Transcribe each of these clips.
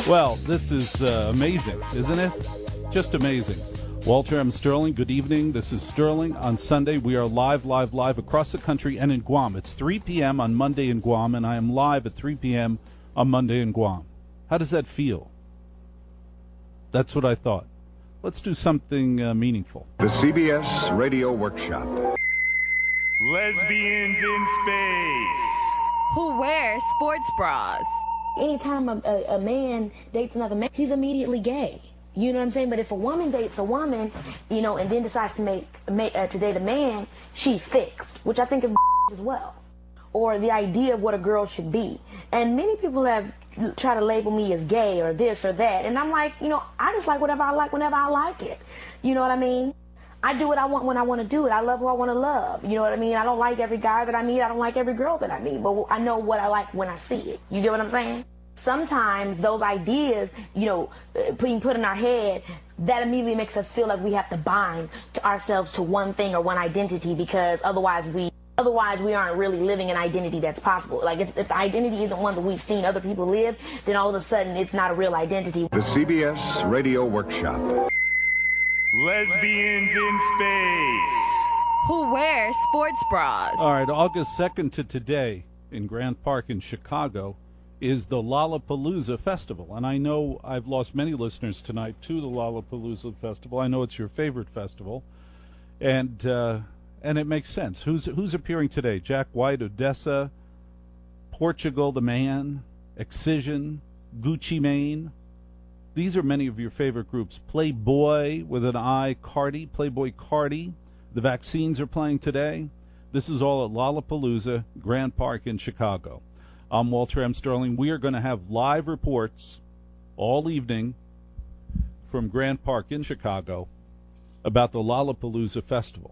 Well, this is amazing, isn't it? Just amazing. Walter M. Sterling, good evening. This is Sterling. On Sunday, we are live across the country and in Guam. It's 3 p.m. on Monday in Guam, and I am live at 3 p.m. on Monday in Guam. How does that feel? That's what I thought. Let's do something meaningful. The CBS Radio Workshop. Lesbians in space. Who wears sports bras? Anytime a man dates another man, he's immediately gay. You know what I'm saying? But if a woman dates a woman, you know, and then decides to date a man, she's fixed, which I think is as well. Or the idea of what a girl should be. And many people have tried to label me as gay or this or that. And I'm like, you know, I just like whatever I like whenever I like it. You know what I mean? I do what I want when I want to do it. I love who I want to love. You know what I mean? I don't like every guy that I meet. I don't like every girl that I meet. But I know what I like when I see it. You get what I'm saying? Sometimes those ideas, you know, being put in our head, that immediately makes us feel like we have to bind to ourselves to one thing or one identity, because otherwise we aren't really living an identity that's possible. Like, if the identity isn't one that we've seen other people live, then all of a sudden it's not a real identity. The CBS Radio Workshop. Lesbians in space. Who wears sports bras? All right, August 2nd to today in Grant Park in Chicago is the Lollapalooza Festival. And I know I've lost many listeners tonight to the Lollapalooza Festival. I know it's your favorite festival. And it makes sense. Who's appearing today? Jack White, Odessa, Portugal the Man, Excision, Gucci Mane. These are many of your favorite groups. Playboy with an I, Cardi, Playboy Cardi. The Vaccines are playing today. This is all at Lollapalooza, Grant Park in Chicago. I'm Walter M. Sterling. We are going to have live reports all evening from Grant Park in Chicago about the Lollapalooza Festival.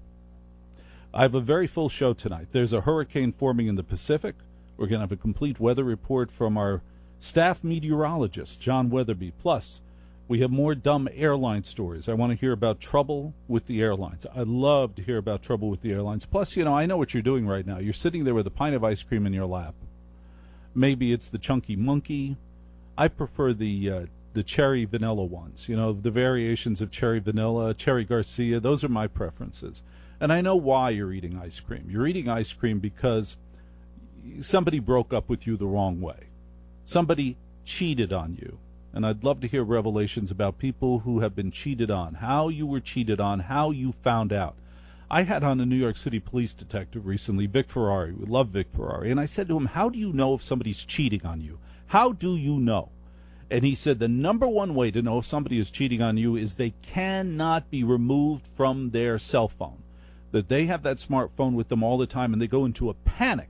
I have a very full show tonight. There's a hurricane forming in the Pacific. We're going to have a complete weather report from our staff meteorologist, John Weatherby. Plus, we have more dumb airline stories. I want to hear about trouble with the airlines. I love to hear about trouble with the airlines. Plus, you know, I know what you're doing right now. You're sitting there with a pint of ice cream in your lap. Maybe it's the Chunky Monkey. I prefer the cherry vanilla ones. You know, the variations of cherry vanilla, cherry Garcia. Those are my preferences. And I know why you're eating ice cream. You're eating ice cream because somebody broke up with you the wrong way. Somebody cheated on you. And I'd love to hear revelations about people who have been cheated on, how you were cheated on, how you found out. I had on a New York City police detective recently, Vic Ferrari. We love Vic Ferrari. And I said to him, how do you know if somebody's cheating on you? How do you know? And he said the number one way to know if somebody is cheating on you is they cannot be removed from their cell phone. That they have that smartphone with them all the time, and they go into a panic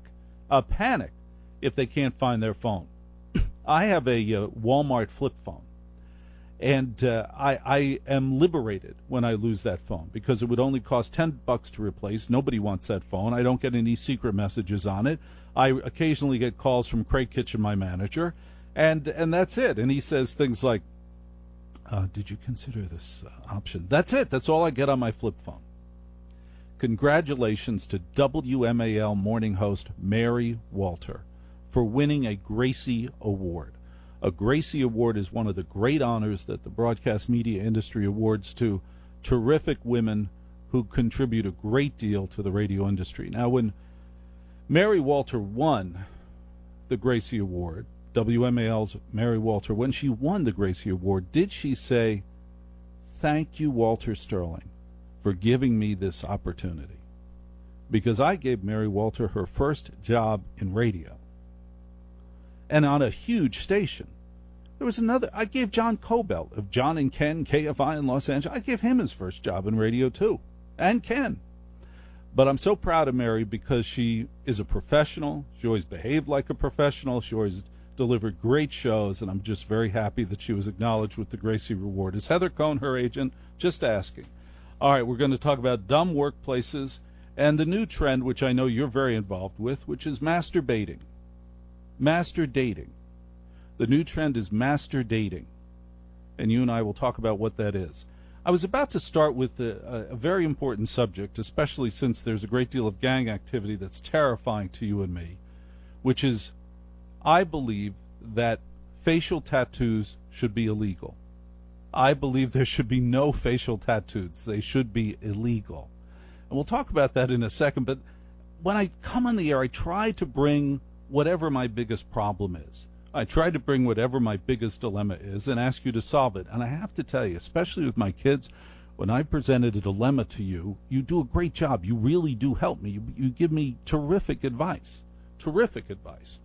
if they can't find their phone. I have a Walmart flip phone, and I am liberated when I lose that phone because it would only cost $10 to replace. Nobody wants that phone. I don't get any secret messages on it. I occasionally get calls from Craig Kitchen, my manager, and that's it. And he says things like, did you consider this option? That's it. That's all I get on my flip phone. Congratulations to WMAL morning host Mary Walter for winning a Gracie Award. A Gracie Award is one of the great honors that the broadcast media industry awards to terrific women who contribute a great deal to the radio industry. Now, when Mary Walter won the Gracie Award, WMAL's Mary Walter, when she won the Gracie Award, did she say, "Thank you, Walter Sterling, for giving me this opportunity"? Because I gave Mary Walter her first job in radio, and on a huge station. There was another. I gave John Cobelt of John and Ken, KFI in Los Angeles. I gave him his first job in radio too, and Ken. But I'm so proud of Mary because she is a professional. She always behaved like a professional. She always delivered great shows, and I'm just very happy that she was acknowledged with the Gracie Award. Is Heather Cohn her agent? Just asking. All right, we're going to talk about dumb workplaces and the new trend, which I know you're very involved with, which is masturbating. Master dating. The new trend is master dating, and you and I will talk about what that is. I was about to start with a very important subject, especially since there's a great deal of gang activity that's terrifying to you and me, which is I believe that facial tattoos should be illegal. I believe there should be no facial tattoos. They should be illegal. And we'll talk about that in a second, but when I come on the air, I try to bring whatever my biggest problem is. I try to bring whatever my biggest dilemma is and ask you to solve it. And I have to tell you, especially with my kids, when I presented a dilemma to you, you do a great job. You really do help me. You give me terrific advice. Terrific advice.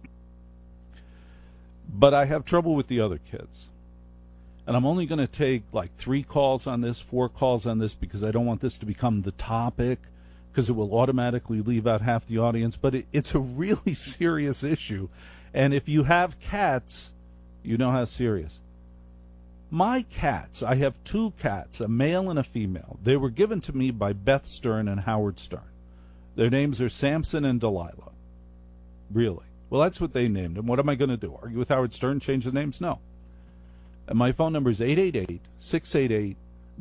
But I have trouble with the other kids. And I'm only going to take like 3 calls on this, 4 calls on this, because I don't want this to become the topic, because it will automatically leave out half the audience. But it's a really serious issue. And if you have cats, you know how serious. My cats, I have 2 cats, a male and a female. They were given to me by Beth Stern and Howard Stern. Their names are Samson and Delilah. Really? Well, that's what they named them. What am I going to do? Argue with Howard Stern, change the names? No. And my phone number is 888-688-9258.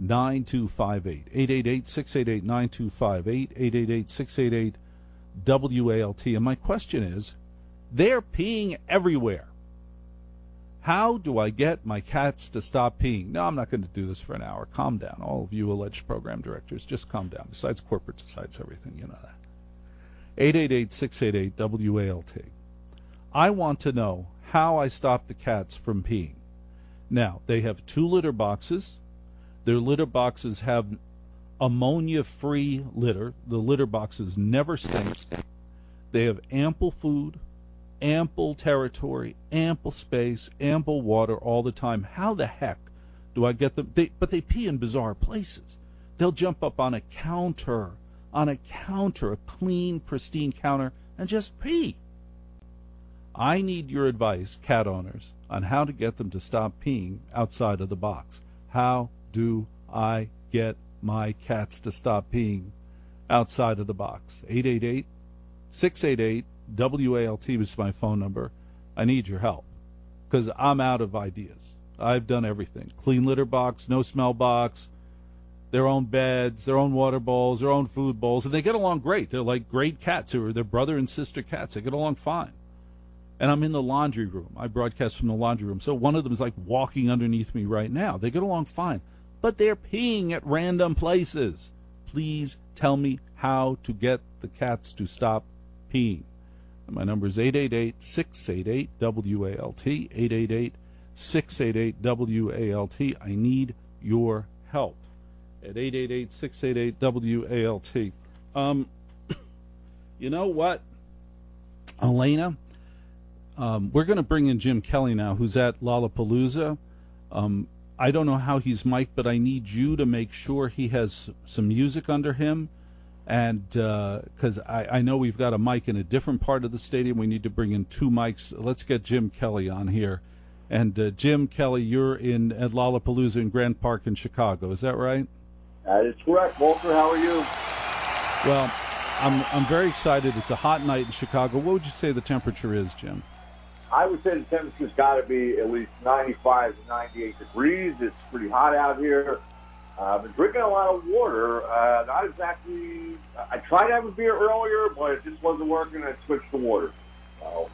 888-688-9258. 888-688-WALT. And my question is, they're peeing everywhere. How do I get my cats to stop peeing? No, I'm not going to do this for an hour. Calm down. All of you alleged program directors, just calm down. Besides corporate, decides everything. You know that. 888-688-WALT. I want to know how I stop the cats from peeing. Now, they have 2 litter boxes. Their litter boxes have ammonia-free litter. The litter boxes never stink. They have ample food, ample territory, ample space, ample water all the time. How the heck do I get them? But they pee in bizarre places. They'll jump up on a counter, a clean, pristine counter, and just pee. I need your advice, cat owners, on how to get them to stop peeing outside of the box. How do I get my cats to stop peeing outside of the box? 888-688-WALT is my phone number. I need your help because I'm out of ideas. I've done everything. Clean litter box, no smell box, their own beds, their own water bowls, their own food bowls, and they get along great. They're like great cats who are their brother and sister cats. They get along fine. And I'm in the laundry room. I broadcast from the laundry room. So one of them is like walking underneath me right now. They get along fine. But they're peeing at random places. Please tell me how to get the cats to stop peeing. And my number is 888-688-WALT. 888-688-WALT. I need your help at 888-688-WALT. You know what, Elena? We're going to bring in Jim Kelly now, who's at Lollapalooza. I don't know how he's mic'd, but I need you to make sure he has some music under him. And because I know we've got a mic in a different part of the stadium. We need to bring in 2 mics. Let's get Jim Kelly on here. And Jim Kelly, you're at Lollapalooza in Grant Park in Chicago. Is that right? That is correct. Walter, how are you? Well, I'm very excited. It's a hot night in Chicago. What would you say the temperature is, Jim? I would say the temperature's got to be at least 95 to 98 degrees. It's pretty hot out here. I've been drinking a lot of water. Not exactly. I tried to have a beer earlier, but it just wasn't working. I switched to water. So.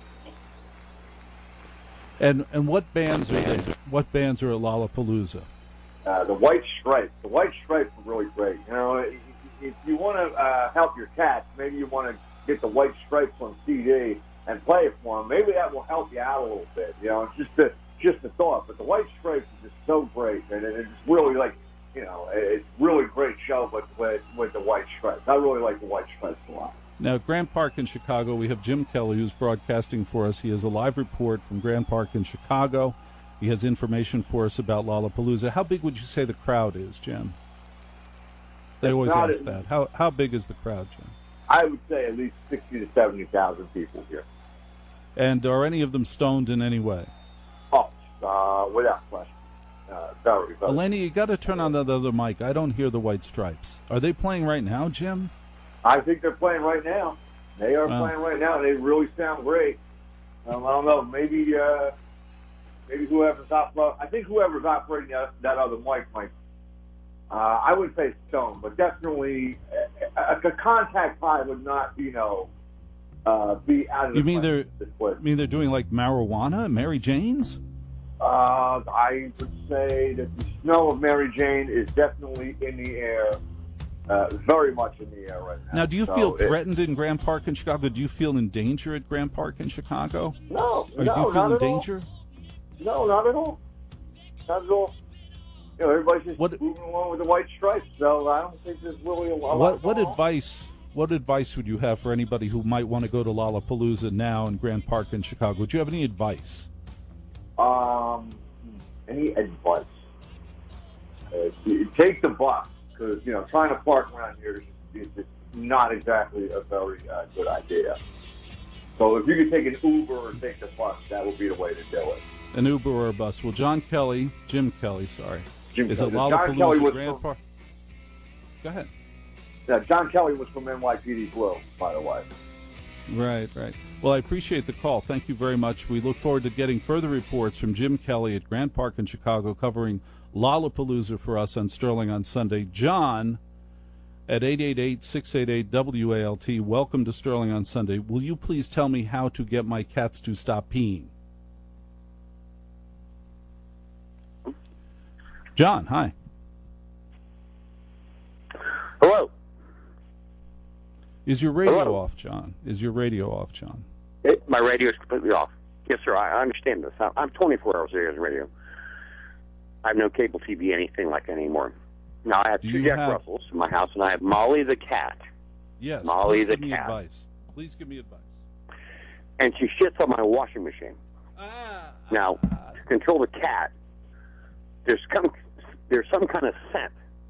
And what bands are there? What bands are at Lollapalooza? The White Stripes. The White Stripes are really great. You know, if you want to help your cats, maybe you want to get the White Stripes on CD and play it for them. Maybe that will help you out a little bit. You know, it's just a thought. But the White Stripes is just so great, and it's really like, you know, it's really great show. But with the White Stripes, I really like the White Stripes a lot. Now, at Grant Park in Chicago, we have Jim Kelly, who's broadcasting for us. He has a live report from Grant Park in Chicago. He has information for us about Lollapalooza. How big would you say the crowd is, Jim? They always ask that. How big is the crowd, Jim? I would say at least 60 to 70,000 people here. And are any of them stoned in any way? Oh, without question. Very. Eleni, you got to turn on that other mic. I don't hear the White Stripes. Are they playing right now, Jim? I think they're playing right now. They are playing right now. They really sound great. I don't know. Maybe whoever's operating. I think whoever's operating that other mic might. I would say stone, but definitely a contact high would not, be out of You mean they're doing like marijuana, Mary Jane's? I would say that the smell of Mary Jane is definitely in the air, very much in the air right now. Now, do you feel threatened in Grant Park in Chicago? Do you feel in danger at Grant Park in Chicago? No, or do you feel in danger? No, not at all. Not at all. You know, everybody's just moving along with the white stripes, so I don't think there's really a lot. What advice would you have for anybody who might want to go to Lollapalooza now in Grant Park in Chicago? Would you have any advice? Any advice? Take the bus, because trying to park around here is just not exactly a very good idea. So if you could take an Uber or take the bus, that would be the way to do it. An Uber or a bus. Well, Jim Kelly, is it John Kelly Lollapalooza Grant Park? Go ahead. Yeah, John Kelly was from NYPD Blue, by the way. Right. Well, I appreciate the call. Thank you very much. We look forward to getting further reports from Jim Kelly at Grant Park in Chicago covering Lollapalooza for us on Sterling on Sunday. John at 888-688-WALT. Welcome to Sterling on Sunday. Will you please tell me how to get my cats to stop peeing? John, hi. Hello. Is your radio off, John? My radio is completely off. Yes, sir. I understand this. I'm 24 hours a day on the radio. I have no cable TV, anything like that anymore. Now, I have two Jack Russells in my house, and I have Molly the cat. Yes, Molly the cat. Advice. Please give me advice. And she shits on my washing machine. Now, to control the cat, there's some kind of scent.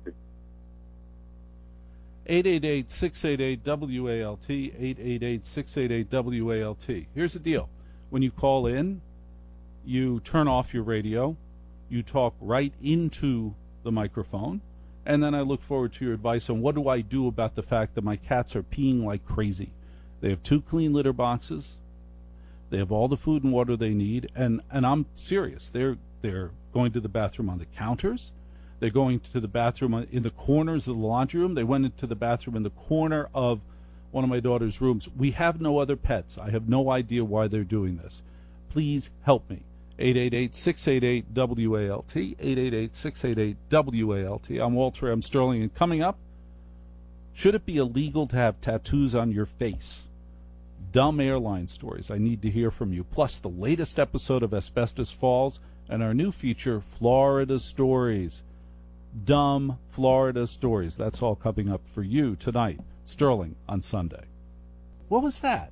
888-688-WALT, 888-688-WALT. Here's the deal. When you call in, you turn off your radio, you talk right into the microphone, and then I look forward to your advice on what do I do about the fact that my cats are peeing like crazy. They have 2 clean litter boxes. They have all the food and water they need, and I'm serious. They're going to the bathroom on the counters. They're going to the bathroom in the corners of the laundry room. They went into the bathroom in the corner of one of my daughter's rooms. We have no other pets. I have no idea why they're doing this. Please help me. 888-688-WALT, 888-688-WALT. I'm Walter M. Sterling, and coming up, should it be illegal to have tattoos on your face? Dumb airline stories. I need to hear from you. Plus, the latest episode of Asbestos Falls and our new feature, Florida Stories. Dumb Florida stories. That's all coming up for you tonight. Sterling on Sunday. What was that?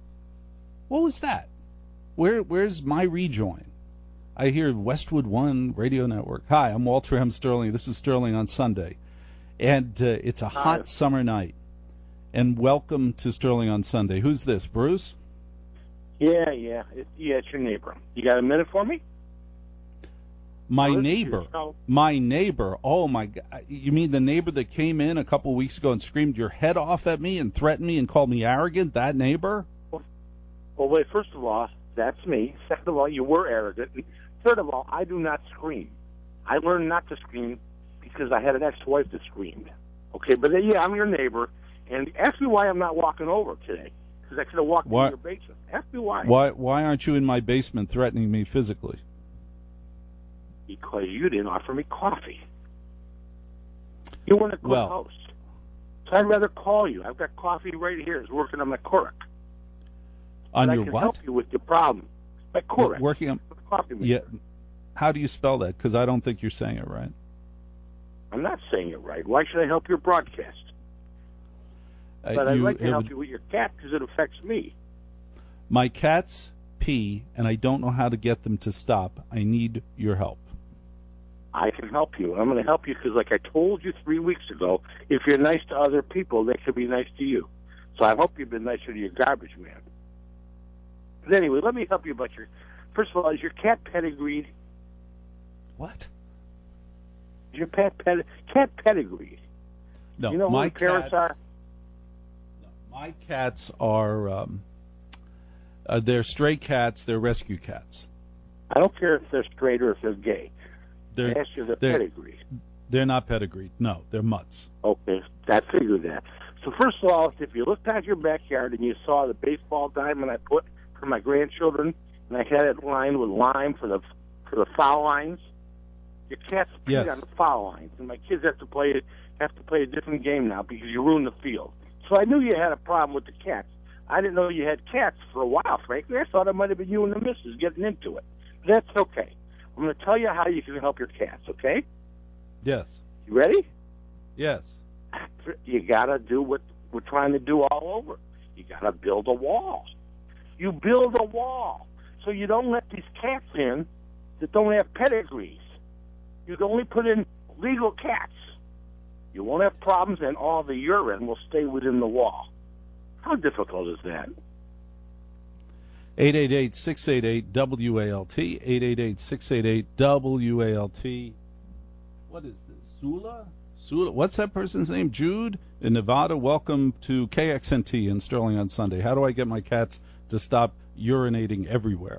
Where's my rejoin? I hear Westwood One Radio Network. Hi, I'm Walter M. Sterling. This is Sterling on Sunday. And it's a hot summer night. And welcome to Sterling on Sunday. Who's this, Bruce? Yeah, it's your neighbor. You got a minute for me? My neighbor. Oh, my God. You mean the neighbor that came in a couple of weeks ago and screamed your head off at me and threatened me and called me arrogant? That neighbor? Well, wait, first of all, that's me. Second of all, you were arrogant. Third of all, I do not scream. I learned not to scream because I had an ex-wife that screamed. Okay, but yeah, I'm your neighbor. And ask me why I'm not walking over today. Because I could have walked into your basement. Ask me why. Why aren't you in my basement threatening me physically? Because you didn't offer me coffee. You weren't a good host. So I'd rather call you. I've got coffee right here. It's working on my Keurig. On and your I can what? help you with your problem. My Keurig. Working on coffee maker. Yeah. How do you spell that? Because I don't think you're saying it right. I'm not saying it right. Why should I help your broadcast? But I'd like to help you with your cat because it affects me. My cats pee, and I don't know how to get them to stop. I need your help. I can help you. I'm going to help you because, like I told you 3 weeks ago, if you're nice to other people, they can be nice to you. So I hope you've been nicer to your garbage man. But anyway, let me help you about your... First of all, is your cat pedigreed? What? Is your cat pedigreed? No, you know my who parrots are? No, my cats are... they're stray cats. They're rescue cats. I don't care if they're straight or if they're gay. I asked you if they're pedigreed. They're not pedigreed. No, they're mutts. Okay, I figured that. So first of all, if you looked out your backyard and you saw the baseball diamond I put for my grandchildren, and I had it lined with lime for for the foul lines? Your cats pee Yes. on the foul lines, and my kids have to play a different game now because you ruined the field. So I knew you had a problem with the cats. I didn't know you had cats for a while, frankly. I thought it might have been you and the missus getting into it. That's okay. I'm going to tell you how you can help your cats, okay? Yes. You ready? Yes. You got to do what we're trying to do all over. You got to build a wall. You build a wall so you don't let these cats in that don't have pedigrees. You can only put in legal cats. You won't have problems, and all the urine will stay within the wall. How difficult is that? 888-688-WALT, 888-688-WALT. What is this, Sula? What's that person's name? Jude in Nevada. Welcome to KXNT in Sterling on Sunday. How do I get my cats to stop urinating everywhere?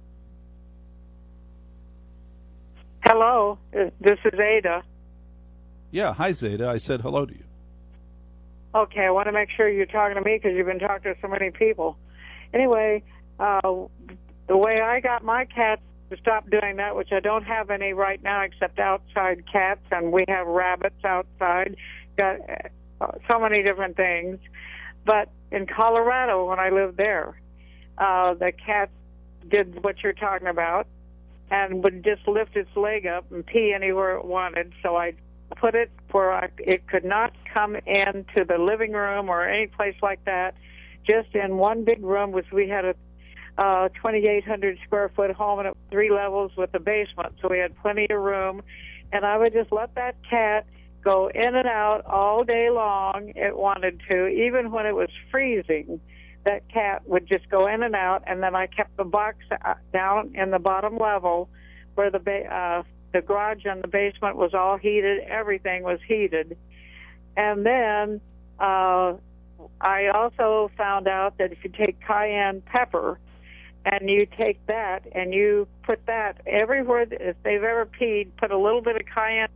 Hello, this is Ada. Yeah, hi Zeta. I said hello to you. Okay, I want to make sure you're talking to me because you've been talking to so many people. Anyway, the way I got my cats to stop doing that, which I don't have any right now except outside cats, and we have rabbits outside, got so many different things. But in Colorado, when I lived there, the cat did what you're talking about and would just lift its leg up and pee anywhere it wanted. So I put it where it could not come into the living room or any place like that, just in one big room, which we had a 2,800 square foot home and 3 levels with a basement, so we had plenty of room. And I would just let that cat go in and out all day long it wanted to. Even when it was freezing, that cat would just go in and out, and then I kept the box down in the bottom level where the garage and the basement was all heated. Everything was heated. And then I also found out that if you take cayenne pepper and you take that and you put that everywhere, if they've ever peed, put a little bit of cayenne.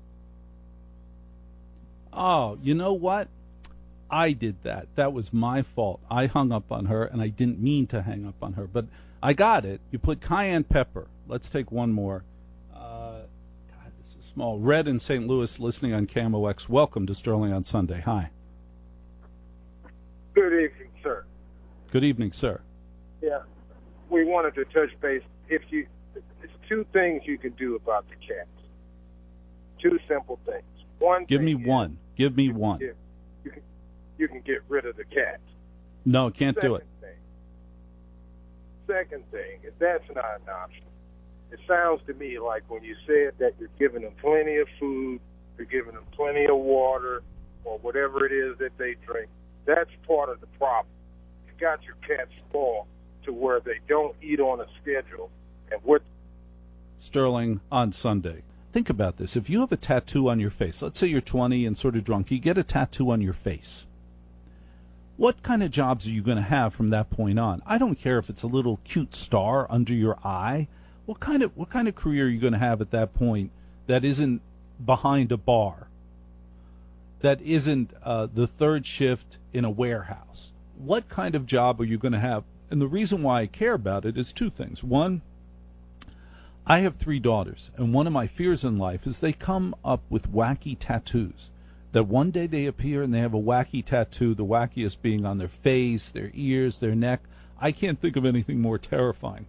Oh, you know what? I did that. That was my fault. I hung up on her, and I didn't mean to hang up on her, but I got it. You put cayenne pepper. Let's take one more. God, this is small. Red in St. Louis, listening on KMOX. Welcome to Sterling on Sunday. Hi. Good evening, sir. Good evening, sir. Yeah, we wanted to touch base. There's 2 things you can do about the cats. 2 simple things. One. Give me one. You can get rid of the cats. No, can't do it. Second thing, if that's not an option, it sounds to me like when you said that you're giving them plenty of food, you're giving them plenty of water, or whatever it is that they drink, that's part of the problem. You got your cats spoiled to where they don't eat on a schedule. And what Sterling on Sunday. Think about this. If you have a tattoo on your face, let's say you're 20 and sort of drunk, you get a tattoo on your face. What kind of jobs are you going to have from that point on? I don't care if it's a little cute star under your eye. What kind of career are you going to have at that point that isn't behind a bar? That isn't the third shift in a warehouse? What kind of job are you going to have? And the reason why I care about it is 2 things. One, I have 3 daughters, and one of my fears in life is they come up with wacky tattoos. That one day they appear and they have a wacky tattoo, the wackiest being on their face, their ears, their neck. I can't think of anything more terrifying.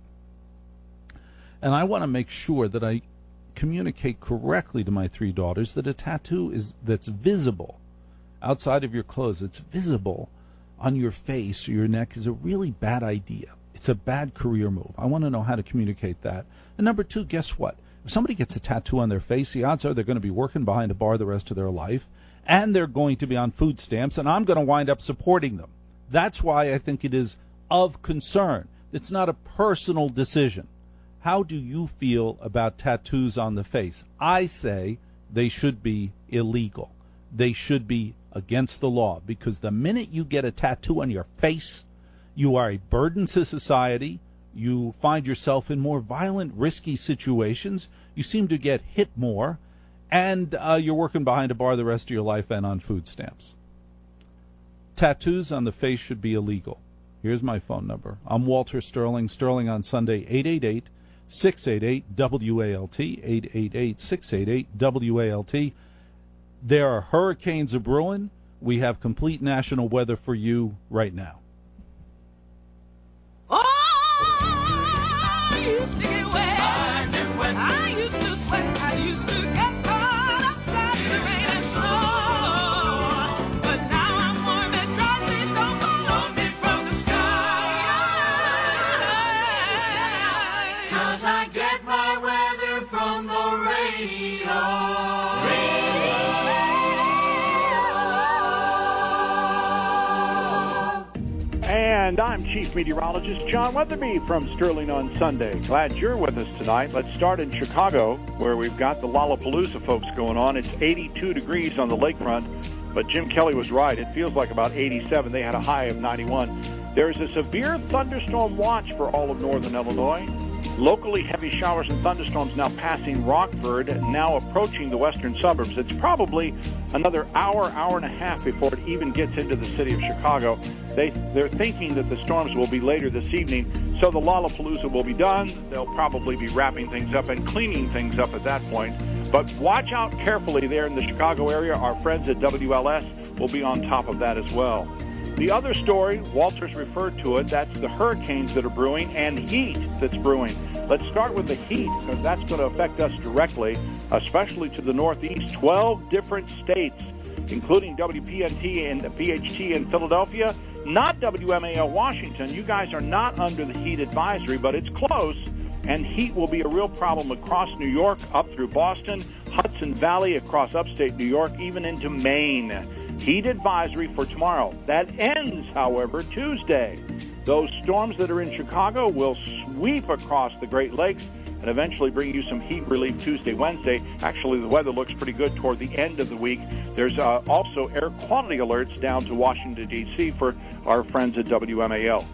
And I want to make sure that I communicate correctly to my 3 daughters that a tattoo that's visible outside of your clothes, it's visible on your face or your neck, is a really bad idea. It's a bad career move. I want to know how to communicate that. And number 2, guess what? If somebody gets a tattoo on their face, the odds are they're going to be working behind a bar the rest of their life, and they're going to be on food stamps, and I'm going to wind up supporting them. That's why I think it is of concern. It's not a personal decision. How do you feel about tattoos on the face? I say they should be illegal. They should be against the law, because the minute you get a tattoo on your face, you are a burden to society. You find yourself in more violent, risky situations. You seem to get hit more, and you're working behind a bar the rest of your life and on food stamps. Tattoos on the face should be illegal. Here's my phone number. I'm Walter Sterling. Sterling on Sunday, 888-688-WALT, 888-688-WALT. There are hurricanes a-brewing. We have complete national weather for you right now. I used to get wet. I used to sweat. I used to get caught outside in the rain and snow. But now I'm warm and dry. Please don't fall on me from the sky. 'Cause I get my weather from the radio. And I'm Chief Meteorologist John Weatherby from Sterling on Sunday. Glad you're with us tonight. Let's start in Chicago, where we've got the Lollapalooza folks going on. It's 82 degrees on the lakefront, but Jim Kelly was right. It feels like about 87. They had a high of 91. There's a severe thunderstorm watch for all of northern Illinois. Locally heavy showers and thunderstorms now passing Rockford, now approaching the western suburbs. It's probably another hour and a half before it even gets into the city of Chicago. They're thinking that the storms will be later this evening, so the Lollapalooza will be done. They'll probably be wrapping things up and cleaning things up at that point. But watch out carefully there in the Chicago area. Our friends at WLS will be on top of that as well. The other story, Walter's referred to it, that's the hurricanes that are brewing and heat that's brewing. Let's start with the heat, because that's going to affect us directly, especially to the northeast. 12 different states, including WPNT and VHT in Philadelphia, not WMAL Washington. You guys are not under the heat advisory, but it's close, and heat will be a real problem across New York, up through Boston, Hudson Valley, across upstate New York, even into Maine. Heat advisory for tomorrow. That ends, however, Tuesday. Those storms that are in Chicago will sweep across the Great Lakes and eventually bring you some heat relief Tuesday, Wednesday. Actually, the weather looks pretty good toward the end of the week. There's also air quality alerts down to Washington, D.C. for our friends at WMAL.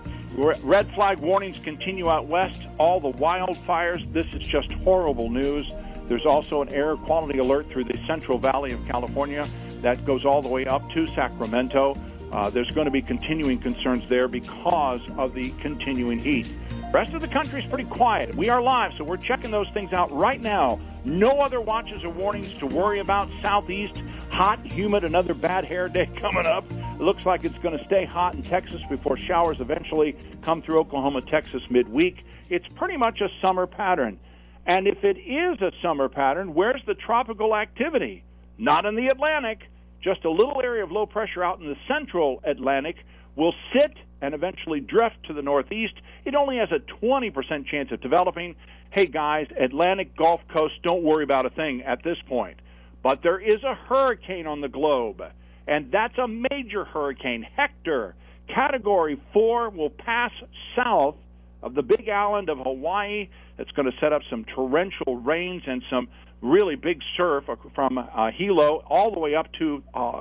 Red flag warnings continue out west. All the wildfires, this is just horrible news. There's also an air quality alert through the Central Valley of California that goes all the way up to Sacramento. There's going to be continuing concerns there because of the continuing heat. The rest of the country is pretty quiet. We are live, so we're checking those things out right now. No other watches or warnings to worry about. Southeast, hot, humid, another bad hair day coming up. It looks like it's going to stay hot in Texas before showers eventually come through Oklahoma, Texas midweek. It's pretty much a summer pattern. And if it is a summer pattern, where's the tropical activity? Not in the Atlantic. Just a little area of low pressure out in the central Atlantic will sit and eventually drift to the northeast. It only has a 20% chance of developing. Hey, guys, Atlantic Gulf Coast, don't worry about a thing at this point. But there is a hurricane on the globe, and that's a major hurricane. Hector, Category 4, will pass south of the big island of Hawaii. It's going to set up some torrential rains and some really big surf from Hilo all the way up to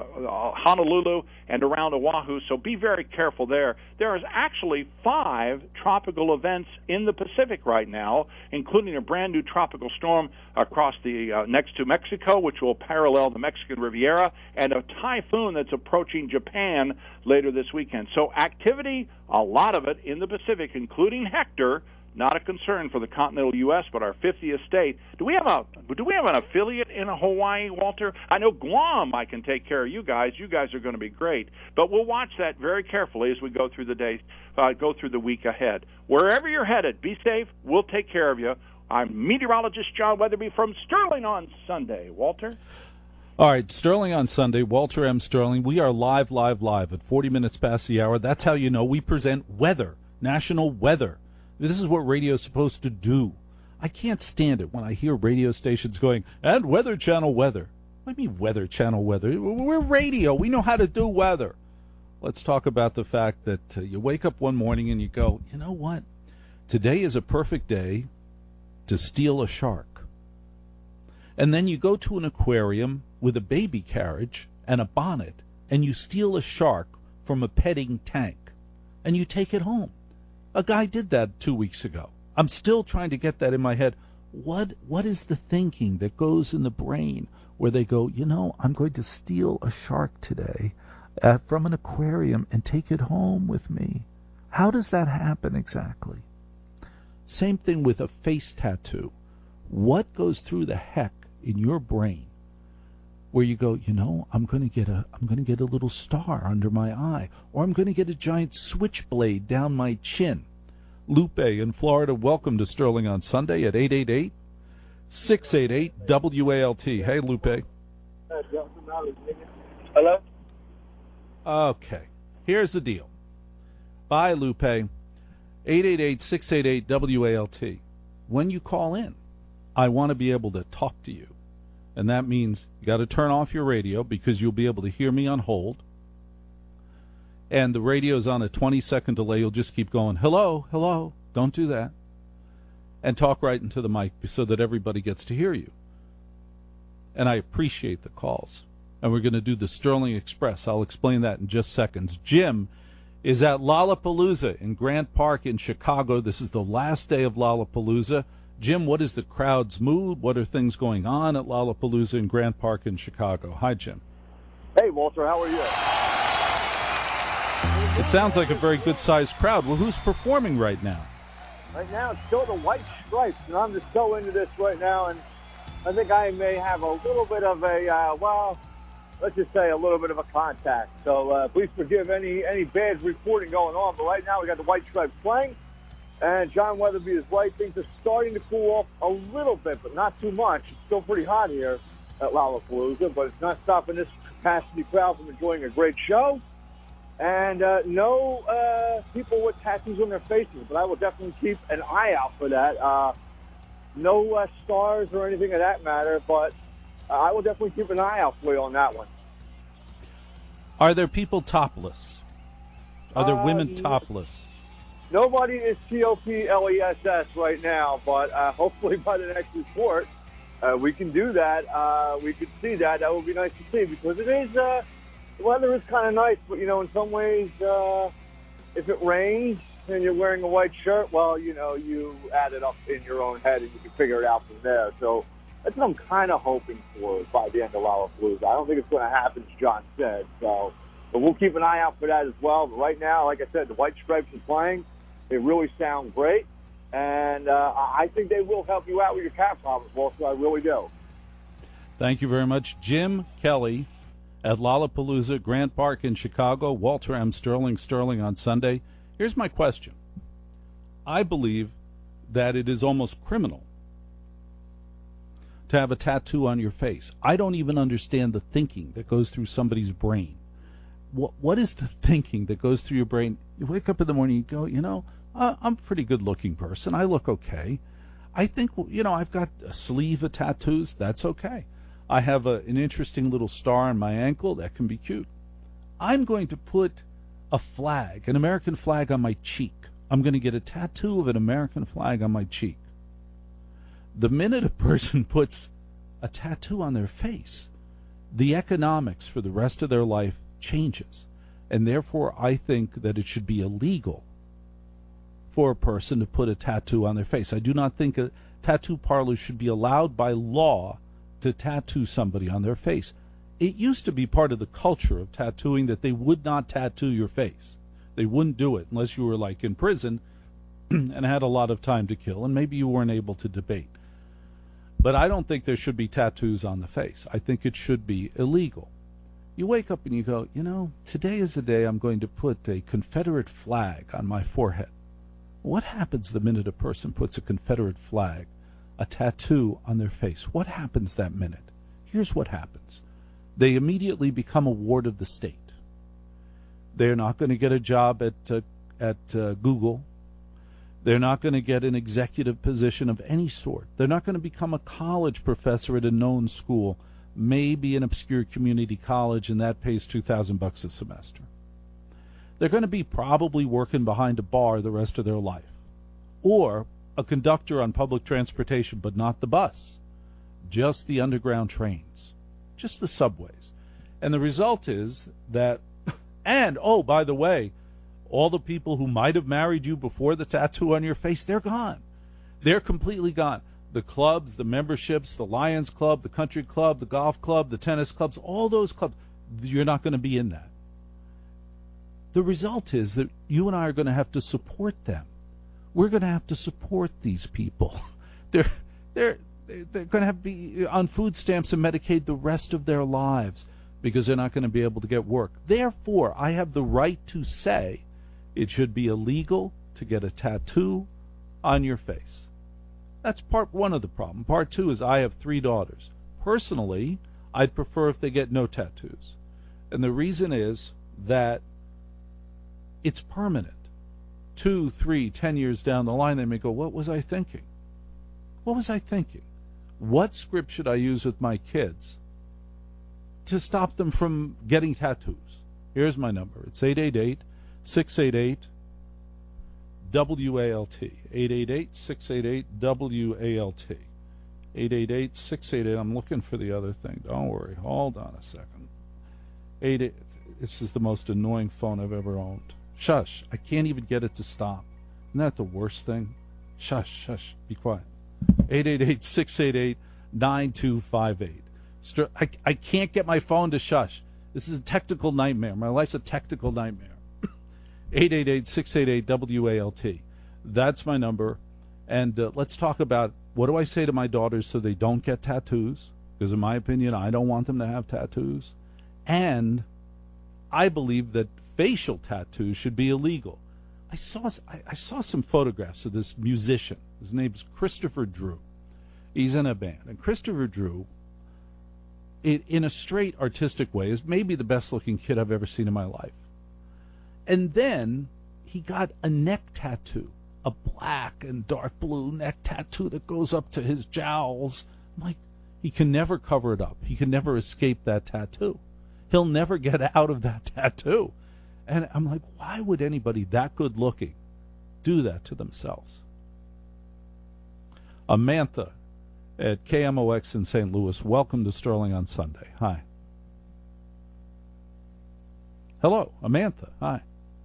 Honolulu and around Oahu, so be very careful there. There is actually 5 tropical events in the Pacific right now, including a brand new tropical storm across the next to Mexico, which will parallel the Mexican Riviera, and a typhoon that's approaching Japan later this weekend. So activity, a lot of it in the Pacific, including Hector. Not a concern for the continental U.S., but our 50th state. Do we have an affiliate in Hawaii, Walter? I know Guam. I can take care of you guys. You guys are going to be great. But we'll watch that very carefully as we go through the days, go through the week ahead. Wherever you're headed, be safe. We'll take care of you. I'm meteorologist John Weatherby from Sterling on Sunday. Walter. All right, Sterling on Sunday, Walter M. Sterling. We are live at 40 minutes past the hour. That's how you know we present weather, national weather. This is what radio is supposed to do. I can't stand it when I hear radio stations going, and Weather Channel weather. What do you mean Weather Channel weather? We're radio. We know how to do weather. Let's talk about the fact that you wake up one morning and you go, you know what? Today is a perfect day to steal a shark. And then you go to an aquarium with a baby carriage and a bonnet, and you steal a shark from a petting tank, and you take it home. A guy did that 2 weeks ago. I'm still trying to get that in my head. What is the thinking that goes in the brain where they go, you know, I'm going to steal a shark today from an aquarium and take it home with me? How does that happen exactly? Same thing with a face tattoo. What goes through the heck in your brain where you go, I'm going to get a little star under my eye, or I'm going to get a giant switchblade down my chin? Lupe in Florida, welcome to Sterling on Sunday at 888-688-WALT. Hey, Lupe. Hello? Okay. Here's the deal. Bye, Lupe. 888-688-WALT. When you call in, I want to be able to talk to you. And that means you got to turn off your radio because you'll be able to hear me on hold. And the radio's on a 20-second delay. You'll just keep going, hello, hello. Don't do that. And talk right into the mic so that everybody gets to hear you. And I appreciate the calls. And we're going to do the Sterling Express. I'll explain that in just seconds. Jim is at Lollapalooza in Grant Park in Chicago. This is the last day of Lollapalooza. Jim, what is the crowd's mood? What are things going on at Lollapalooza in Grant Park in Chicago? Hi, Jim. Hey, Walter, how are you? It sounds like a very good-sized crowd. Well, who's performing right now? Right now, it's still the White Stripes, and I'm just so into this right now, and I think I may have a little bit of a, let's just say a little bit of a contact. So please forgive any bad reporting going on. But right now we got the White Stripes playing, and John Weatherby is right. Things are starting to cool off a little bit, but not too much. It's still pretty hot here at Lollapalooza, but it's not stopping this capacity crowd from enjoying a great show. And no people with tattoos on their faces, but I will definitely keep an eye out for that. No stars or anything of that matter, but I will definitely keep an eye out for you on that one. Are there people topless? Are there women topless? Nobody is TOPLESS right now, but hopefully by the next report, we can do that. We can see that. That would be nice to see because it is, the weather is kind of nice, but, in some ways, if it rains and you're wearing a white shirt, well, you add it up in your own head and you can figure it out from there. So that's what I'm kind of hoping for by the end of Lollapalooza. I don't think it's going to happen, as John said. So, but we'll keep an eye out for that as well. But right now, like I said, the White Stripes are playing. They really sound great. And I think they will help you out with your cat problems, Walter. I really do. Thank you very much. Jim Kelly at Lollapalooza, Grant Park in Chicago. Walter M. Sterling on Sunday. Here's my question. I believe that it is almost criminal to have a tattoo on your face. I don't even understand the thinking that goes through somebody's brain. What is the thinking that goes through your brain? You wake up in the morning, you go, I'm a pretty good-looking person. I look okay. I think, I've got a sleeve of tattoos. That's okay. I have an interesting little star on my ankle. That can be cute. I'm going to put a flag, an American flag on my cheek. I'm going to get a tattoo of an American flag on my cheek. The minute a person puts a tattoo on their face, the economics for the rest of their life changes. And therefore, I think that it should be illegal for a person to put a tattoo on their face. I do not think a tattoo parlor should be allowed by law to tattoo somebody on their face. It used to be part of the culture of tattooing that they would not tattoo your face. They wouldn't do it unless you were like in prison and had a lot of time to kill, and maybe you weren't able to debate. But I don't think there should be tattoos on the face. I think it should be illegal. You wake up and you go, today is the day I'm going to put a Confederate flag on my forehead. What happens the minute a person puts a Confederate flag, a tattoo on their face? What happens that minute? Here's what happens. They immediately become a ward of the state. They're not going to get a job at Google. They're not going to get an executive position of any sort. They're not going to become a college professor at a known school, maybe an obscure community college, and that pays $2,000 a semester. They're going to be probably working behind a bar the rest of their life, or a conductor on public transportation, but not the bus, just the underground trains, just the subways. And the result is that, and, oh, by the way, all the people who might have married you before the tattoo on your face, they're gone. They're completely gone. The clubs, the memberships, the Lions Club, the country club, the golf club, the tennis clubs, all those clubs, you're not going to be in that. The result is that you and I are going to have to support them we're going to have to support these people. They're going to have to be on food stamps and Medicaid the rest of their lives because they're not going to be able to get work. Therefore, I have the right to say it should be illegal to get a tattoo on your face. That's part one of the problem. Part two is I have 3 daughters. Personally, I'd prefer if they get no tattoos. And the reason is that it's permanent. 2, 3, 10 years down the line, they may go, what was I thinking? What was I thinking? What script should I use with my kids to stop them from getting tattoos? Here's my number. It's 888-688-WALT. 888-688-WALT. 888-688. I'm looking for the other thing. Don't worry. Hold on a second. This is the most annoying phone I've ever owned. Shush. I can't even get it to stop. Isn't that the worst thing? Shush, shush. Be quiet. 888-688-9258. I can't get my phone to shush. This is a technical nightmare. My life's a technical nightmare. 888-688-WALT. That's my number. And let's talk about what do I say to my daughters so they don't get tattoos? Because in my opinion, I don't want them to have tattoos. And I believe that facial tattoos should be illegal. I saw some photographs of this musician. His name's Christopher Drew. He's in a band. And Christopher Drew, in a straight artistic way, is maybe the best-looking kid I've ever seen in my life. And then he got a neck tattoo, a black and dark blue neck tattoo that goes up to his jowls. I'm like, he can never cover it up. He can never escape that tattoo. He'll never get out of that tattoo. And I'm like, why would anybody that good looking do that to themselves? Amantha at KMOX in St. Louis, welcome to Sterling on Sunday. Hi. Hello, Amantha. Hi.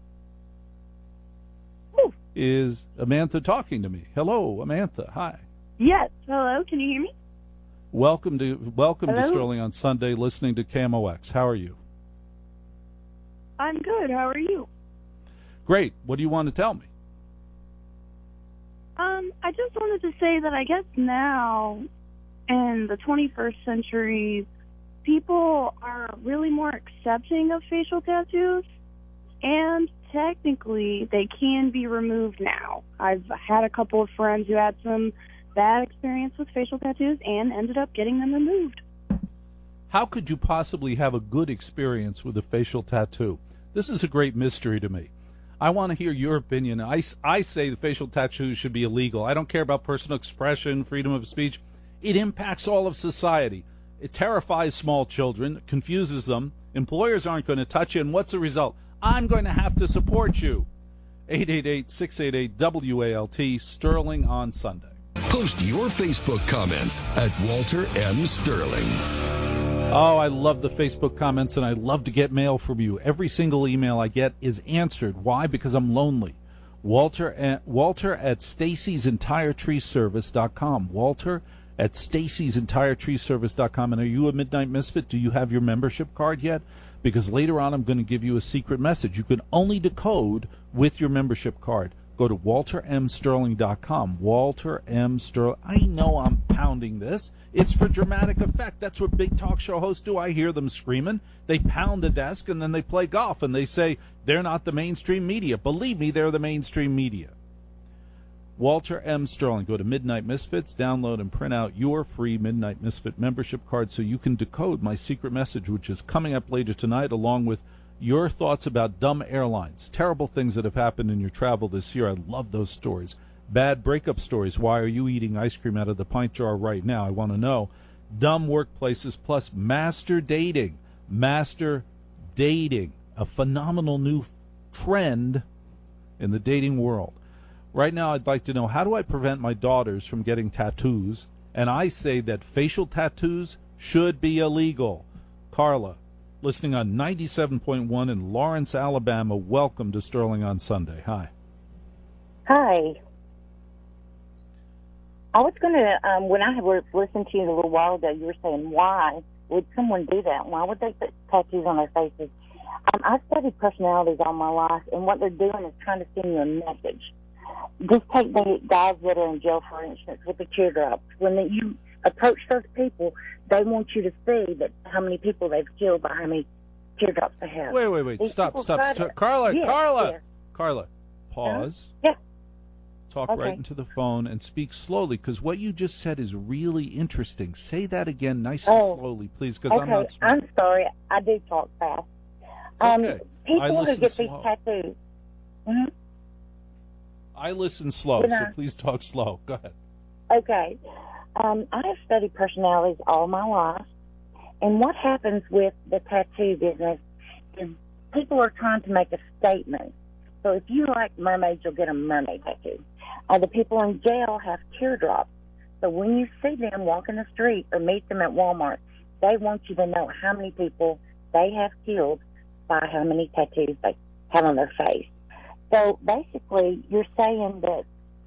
Ooh. Is Amantha talking to me? Hello, Amantha. Hi. Yes. Hello. Can you hear me? Welcome to Hello? Sterling on Sunday, listening to KMOX. How are you? I'm good. How are you? Great. What do you want to tell me? I just wanted to say that I guess now, in the 21st century, people are really more accepting of facial tattoos, and technically they can be removed now. I've had a couple of friends who had some bad experience with facial tattoos and ended up getting them removed. How could you possibly have a good experience with a facial tattoo? This is a great mystery to me. I want to hear your opinion. I say the facial tattoos should be illegal. I don't care about personal expression, freedom of speech. It impacts all of society. It terrifies small children, confuses them. Employers aren't going to touch you, and what's the result? I'm going to have to support you. 888-688-WALT, Sterling on Sunday. Post your Facebook comments at Walter M. Sterling. Oh, I love the Facebook comments, and I love to get mail from you. Every single email I get is answered. Why? Because I'm lonely. Walter at Stacy'sEntireTreeService.com. Walter at Stacy'sEntireTreeService.com. And are you a Midnight Misfit? Do you have your membership card yet? Because later on I'm going to give you a secret message. You can only decode with your membership card. Go to WalterMSterling.com. Walter M. Sterling. I know I'm pounding this. It's for dramatic effect. That's what big talk show hosts do. I hear them screaming. They pound the desk, and then they play golf, and they say they're not the mainstream media. Believe me, they're the mainstream media. Walter M. Sterling. Go to Midnight Misfits, download and print out your free Midnight Misfit membership card so you can decode my secret message, which is coming up later tonight, along with your thoughts about dumb airlines, terrible things that have happened in your travel this year. I love those stories. Bad breakup stories. Why are you eating ice cream out of the pint jar right now? I want to know. Dumb workplaces, plus master dating. Master dating, a phenomenal new trend in the dating world. Right now, I'd like to know, how do I prevent my daughters from getting tattoos? And I say that facial tattoos should be illegal. Carla, listening on 97.1 in Lawrence, Alabama. Welcome to Sterling on Sunday. Hi. Hi. I was going to, when I was listening to you a little while ago, you were saying, why would someone do that? Why would they put tattoos on their faces? I've studied personalities all my life, and what they're doing is trying to send you a message. Just take the guys that are in jail, for instance, with the teardrops. When you approach those people, they want you to see that how many people they've killed by how many teardrops they have. Wait. These Stop. people try to- Carla, Yes, Carla. yes. Carla, pause. Yeah. Talk Okay. right into the phone and speak slowly, because what you just said is really interesting. Say that again nice and slowly, please, because I'm not smart. I'm sorry. I do talk fast. okay. I People who listen get slow. these tattoos. Mhm. I listen slow, Good so night. please talk slow. Go ahead. Okay. I have studied personalities all my life, and what happens with the tattoo business is people are trying to make a statement. So if you like mermaids, you'll get a mermaid tattoo. The people in jail have teardrops. So when you see them walking the street or meet them at Walmart, they want you to know how many people they have killed by how many tattoos they have on their face. So basically, you're saying that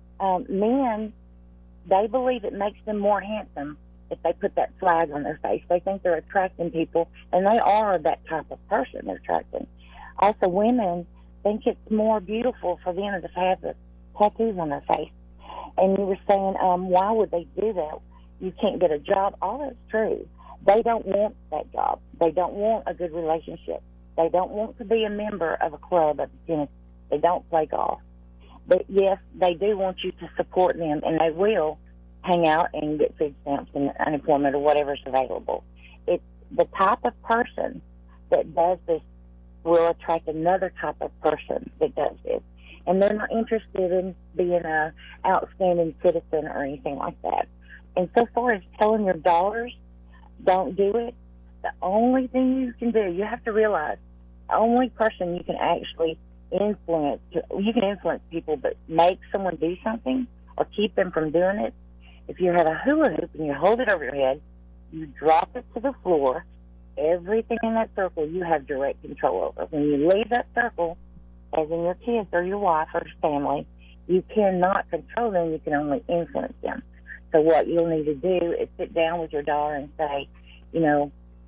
men, they believe it makes them more handsome if they put that flag on their face. They think they're attracting people, and they are that type of person they're attracting. Also, women think it's more beautiful for them to have the tattoos on their face. And you were saying, why would they do that? You can't get a job. All that's true. They don't want that job. They don't want a good relationship. They don't want to be a member of a club of tennis. They don't play golf. But yes, they do want you to support them, and they will hang out and get food stamps and unemployment or whatever's available. It's the type of person that does this will attract another type of person that does this. And they're not interested in being a outstanding citizen or anything like that. And so far as telling your daughters, don't do it, the only thing you can do, you have to realize, the only person you can actually influence, you can influence people, but make someone do something or keep them from doing it. If you have a hula hoop and you hold it over your head, you drop it to the floor, everything in that circle you have direct control over. When you leave that circle, as in your kids or your wife or your family, you cannot control them, you can only influence them. So what you'll need to do is sit down with your daughter and say, you know,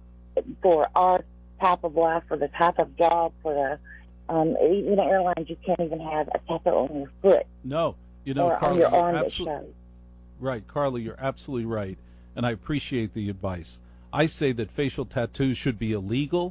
for our type of life, for the type of job, for the even airlines, you can't even have a tattoo on your foot. No, you know, or Carla, on your you're arm that absolutely shows. right. Carla, you're absolutely right, and I appreciate the advice. I say that facial tattoos should be illegal.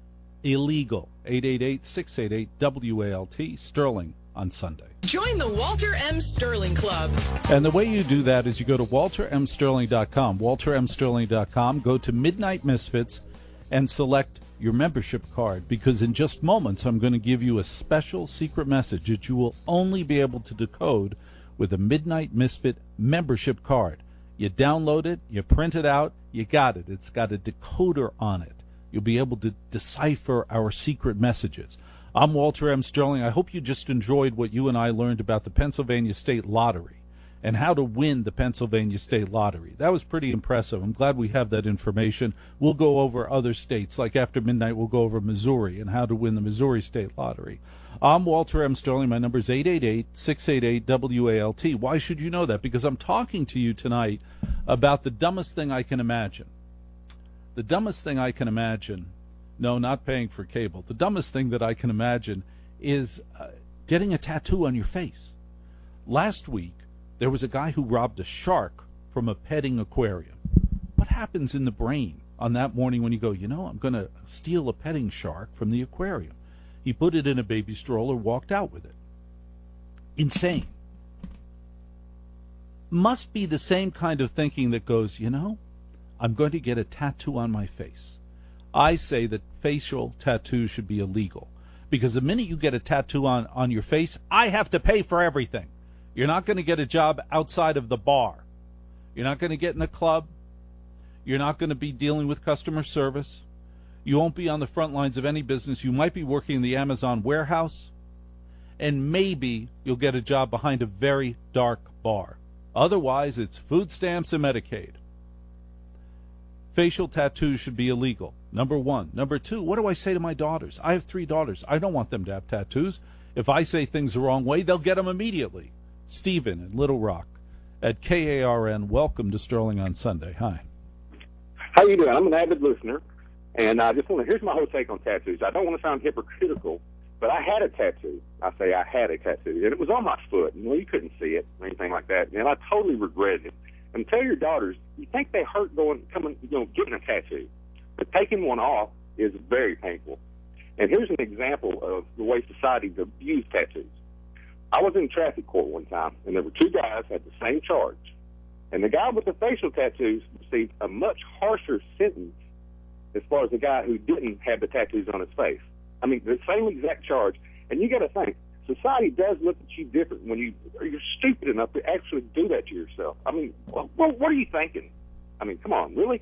888-688-WALT, Sterling on Sunday. Join the Walter M. Sterling Club. And the way you do that is you go to waltermsterling.com, waltermsterling.com, go to Midnight Misfits, and select your membership card, because in just moments I'm going to give you a special secret message that you will only be able to decode with a Midnight Misfit membership card. You download it, you print it out, you got it. It's got a decoder on it. You'll be able to decipher our secret messages. I'm Walter M. Sterling. I hope you just enjoyed what you and I learned about the Pennsylvania State Lottery and how to win the Pennsylvania State Lottery. That was pretty impressive. I'm glad we have that information. We'll go over other states, like after midnight we'll go over Missouri and how to win the Missouri State Lottery. I'm Walter M. Sterling. My number is 888-688-WALT. Why should you know that? Because I'm talking to you tonight about the dumbest thing I can imagine. The dumbest thing I can imagine, no, not paying for cable. The dumbest thing that I can imagine is getting a tattoo on your face. Last week, there was a guy who robbed a shark from a petting aquarium. What happens in the brain on that morning when you go, you know, I'm going to steal a petting shark from the aquarium? He put it in a baby stroller, walked out with it. Insane. Must be the same kind of thinking that goes, you know, I'm going to get a tattoo on my face. I say that facial tattoos should be illegal, because the minute you get a tattoo on your face, I have to pay for everything. You're not going to get a job outside of the bar. You're not going to get in a club. You're not going to be dealing with customer service. You won't be on the front lines of any business. You might be working in the Amazon warehouse. And maybe you'll get a job behind a very dark bar. Otherwise, it's food stamps and Medicaid. Facial tattoos should be illegal, number one. Number two, what do I say to my daughters? I have 3 daughters. I don't want them to have tattoos. If I say things the wrong way, they'll get them immediately. Stephen in Little Rock at KARN. Welcome to Sterling on Sunday. Hi. How you doing? I'm an avid listener, and I just want to, here's my whole take on tattoos. I don't want to sound hypocritical, But I had a tattoo. I say I had a tattoo, and it was on my foot. And you couldn't see it or anything like that. And I totally regretted it. And tell your daughters, you think they hurt getting a tattoo, but taking one off is very painful. And here's an example of the way society views tattoos. I was in traffic court one time, and there were two guys had the same charge. And the guy with the facial tattoos received a much harsher sentence as far as the guy who didn't have the tattoos on his face. I mean, the same exact charge. And you got to think, society does look at you different when you're stupid enough to actually do that to yourself. I mean, well, what are you thinking? I mean, come on, really?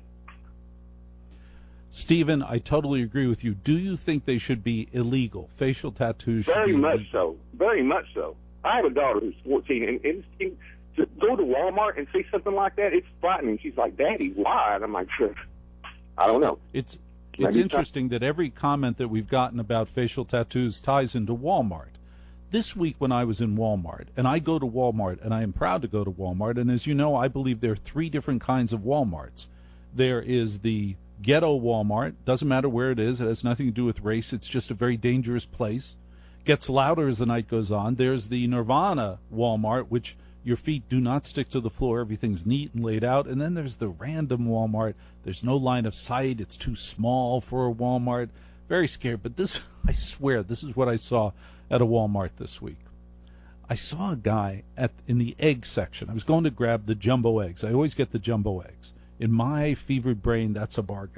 Stephen, I totally agree with you. Do you think they should be illegal? Facial tattoos should be illegal? Very much so. Very much so. I have a daughter who's 14, and to go to Walmart and see something like that, it's frightening. She's like, Daddy, why? And I'm like, I don't know. It's interesting that every comment that we've gotten about facial tattoos ties into Walmart. This week when I was in Walmart, and I go to Walmart, and I am proud to go to Walmart, and as you know, I believe there are three different kinds of Walmarts. There is the ghetto Walmart. Doesn't matter where it is. It has nothing to do with race. It's just a very dangerous place. Gets louder as the night goes on. There's the Nirvana Walmart, which your feet do not stick to the floor. Everything's neat and laid out. And then there's the random Walmart. There's no line of sight. It's too small for a Walmart. Very scared. But this, I swear, this is what I saw at a Walmart this week. I saw a guy in the egg section. I was going to grab the jumbo eggs. I always get the jumbo eggs. In my fevered brain, that's a bargain.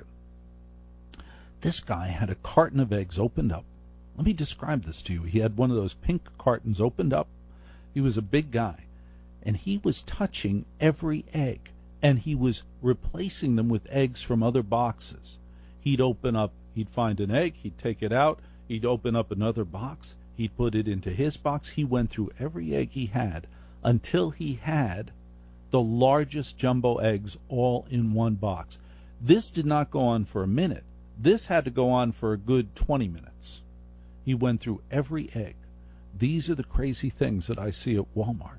This guy had a carton of eggs opened up. Let me describe this to you. He had one of those pink cartons opened up. He was a big guy. And he was touching every egg. And he was replacing them with eggs from other boxes. He'd open up, he'd find an egg, he'd take it out, he'd open up another box, he'd put it into his box. He went through every egg he had until he had the largest jumbo eggs all in one box. This did not go on for a minute. This had to go on for a good 20 minutes. He went through every egg. These are the crazy things that I see at Walmart.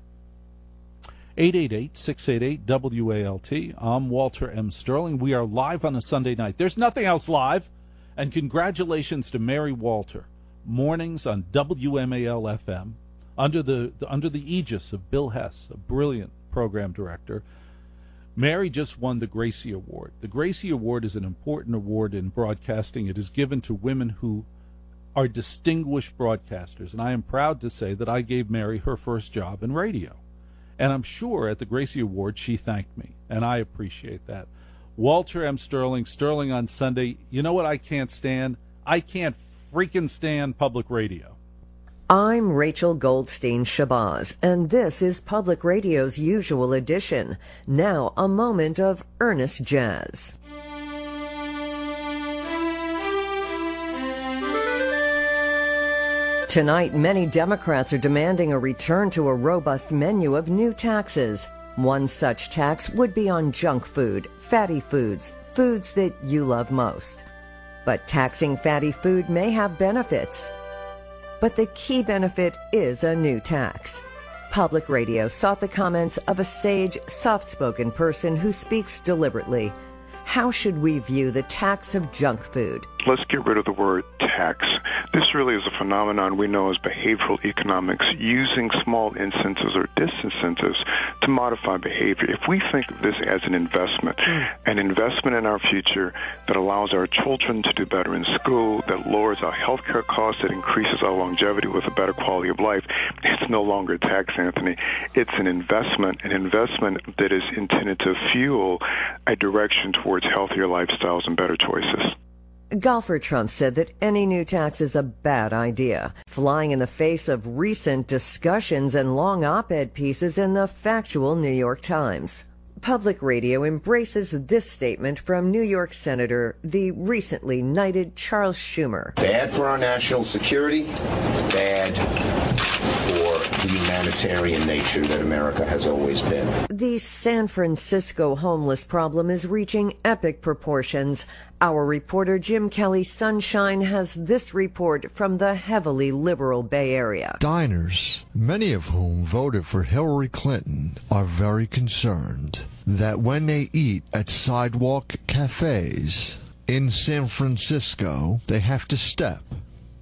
888-688-WALT. I'm Walter M. Sterling. We are live on a Sunday night. There's nothing else live. And congratulations to Mary Walter. Mornings on WMAL-FM under the aegis of Bill Hess, a brilliant program director. Mary just won the Gracie Award. The Gracie Award is an important award in broadcasting. It is given to women who are distinguished broadcasters. And I am proud to say that I gave Mary her first job in radio. And I'm sure at the Gracie Award she thanked me, and I appreciate that. Walter M. Sterling, Sterling on Sunday. You know what I can't stand? I can't freaking stand public radio. I'm Rachel Goldstein Shabazz, and this is Public Radio's Usual Edition. Now, a moment of earnest jazz. Tonight, many Democrats are demanding a return to a robust menu of new taxes. One such tax would be on junk food, fatty foods, foods that you love most. But taxing fatty food may have benefits. But the key benefit is a new tax. Public Radio sought the comments of a sage, soft-spoken person who speaks deliberately. How should we view the tax of junk food? Let's get rid of the word tax. This really is a phenomenon we know as behavioral economics, using small incentives or disincentives to modify behavior. If we think of this as an investment in our future that allows our children to do better in school, that lowers our healthcare costs, that increases our longevity with a better quality of life, it's no longer a tax, Anthony. It's an investment that is intended to fuel a direction towards healthier lifestyles and better choices. Golfer Trump said that any new tax is a bad idea, flying in the face of recent discussions and long op-ed pieces in the factual New York Times. Public Radio embraces this statement from New York Senator, the recently knighted Charles Schumer. Bad for our national security, bad for the humanitarian nature that America has always been. The San Francisco homeless problem is reaching epic proportions. Our reporter Jim Kelly Sunshine has this report from the heavily liberal Bay Area. Diners, many of whom voted for Hillary Clinton, are very concerned that when they eat at sidewalk cafes in San Francisco, they have to step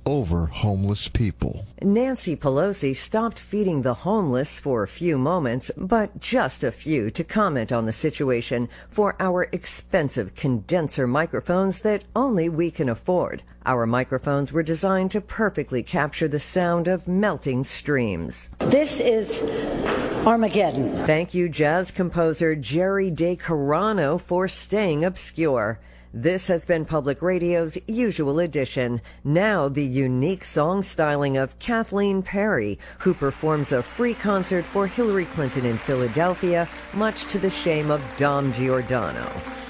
over homeless people. Nancy Pelosi stopped feeding the homeless for a few moments, but just a few, to comment on the situation for our expensive condenser microphones that only we can afford. Our microphones were designed to perfectly capture the sound of melting streams. This is Armageddon. Thank you, jazz composer Jerry DeCarano, for staying obscure. This has been Public Radio's Usual Edition. Now the unique song styling of Kathleen Perry, who performs a free concert for Hillary Clinton in Philadelphia, much to the shame of Dom Giordano.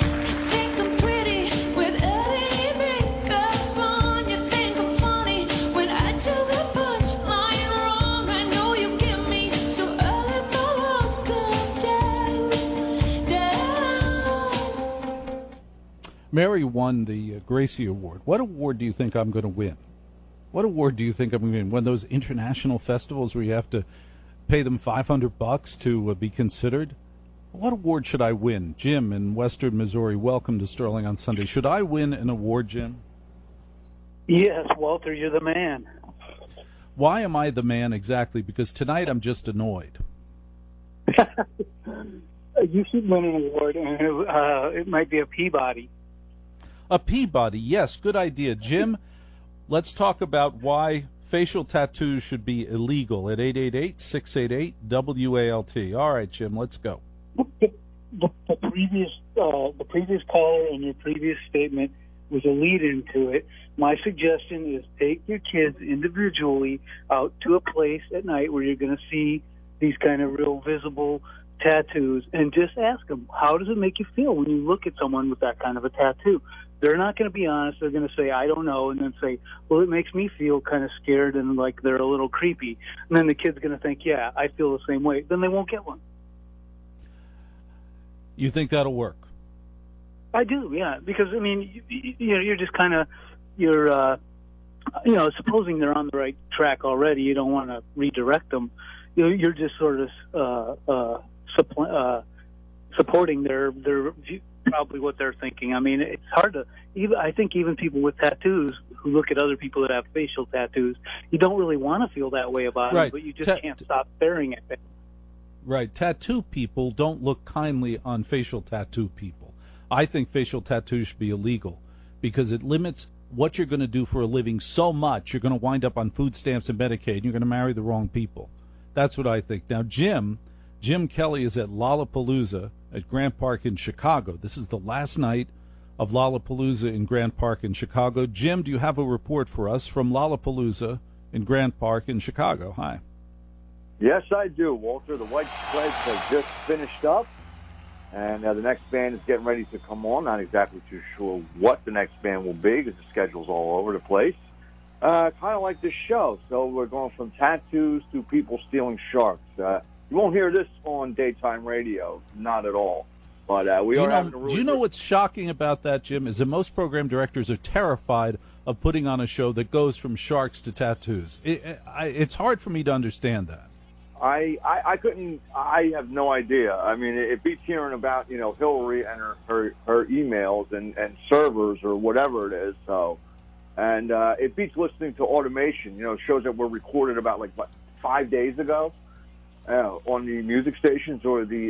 Mary won the Gracie Award. What award do you think I'm going to win? What award do you think I'm going to win? One of those international festivals where you have to pay them $500 to be considered? What award should I win? Jim in Western Missouri, welcome to Sterling on Sunday. Should I win an award, Jim? Yes, Walter, you're the man. Why am I the man exactly? Because tonight I'm just annoyed. You should win an award, and it might be a Peabody. A Peabody, yes, good idea. Jim, let's talk about why facial tattoos should be illegal at 888-688-WALT. All right, Jim, let's go. The previous caller and your previous statement was a lead into it. My suggestion is take your kids individually out to a place at night where you're going to see these kind of real visible tattoos and just ask them, how does it make you feel when you look at someone with that kind of a tattoo? They're not going to be honest. They're going to say, I don't know, and then say, well, it makes me feel kind of scared and like they're a little creepy. And then the kid's going to think, yeah, I feel the same way. Then they won't get one. You think that'll work? I do, yeah, because, I mean, you're just kind of, supposing they're on the right track already, you don't want to redirect them. You're just sort of supporting their probably what they're thinking. I mean, it's hard to I think even people with tattoos who look at other people that have facial tattoos, you don't really want to feel that way about right. them, but you just can't stop staring at them. Right. Tattoo people don't look kindly on facial tattoo people. I think facial tattoos should be illegal because it limits what you're going to do for a living so much you're going to wind up on food stamps and Medicaid and you're going to marry the wrong people. That's what I think. Now, Jim Kelly is at Lollapalooza at Grant Park in Chicago. This is the last night of Lollapalooza in Grant Park in Chicago. Jim, do you have a report for us from Lollapalooza in Grant Park in Chicago? Hi. Yes, I do, Walter. The White Stripes have just finished up, and the next band is getting ready to come on. Not exactly too sure what the next band will be because the schedule's all over the place. Kind of like this show. So we're going from tattoos to people stealing sharks. You won't hear this on daytime radio, not at all. But we are having a really do you know what's shocking about that, Jim, is that most program directors are terrified of putting on a show that goes from sharks to tattoos. It's hard for me to understand that. I couldn't. I have no idea. I mean, it beats hearing about Hillary and her emails and servers or whatever it is. So, and it beats listening to automation. Shows that were recorded about 5 days ago on the music stations or the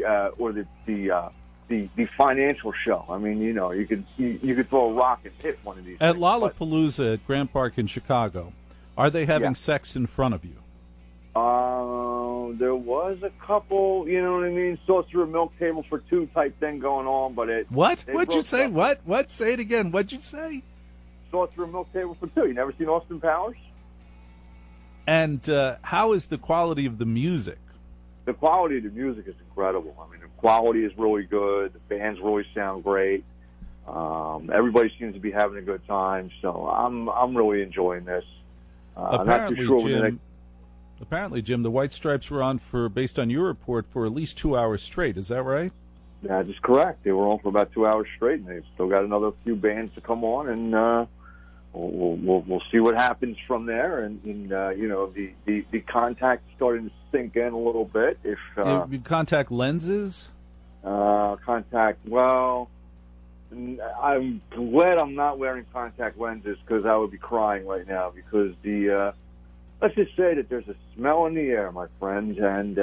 financial show. I mean, you could throw a rock and hit one of these. At Lollapalooza at Grant Park in Chicago, are they having sex in front of you? There was a couple, you know what I mean, saucer of milk table for two type thing going on, but it... What? What'd you say? What? Say it again. What'd you say? Saucer of milk table for two. You never seen Austin Powers? And how is the quality of the music? The quality of the music is incredible. I mean, the quality is really good. The bands really sound great. Everybody seems to be having a good time, so I'm really enjoying this. Apparently, not too sure Apparently, Jim, the White Stripes were on based on your report, for at least 2 hours straight. Is that right? That is correct. They were on for about 2 hours straight, and they've still got another few bands to come on, and we'll see what happens from there. And the contact's starting to sink in a little bit. If contact lenses, contact. Well, I'm glad I'm not wearing contact lenses because I would be crying right now because let's just say that there's a smell in the air, my friends, and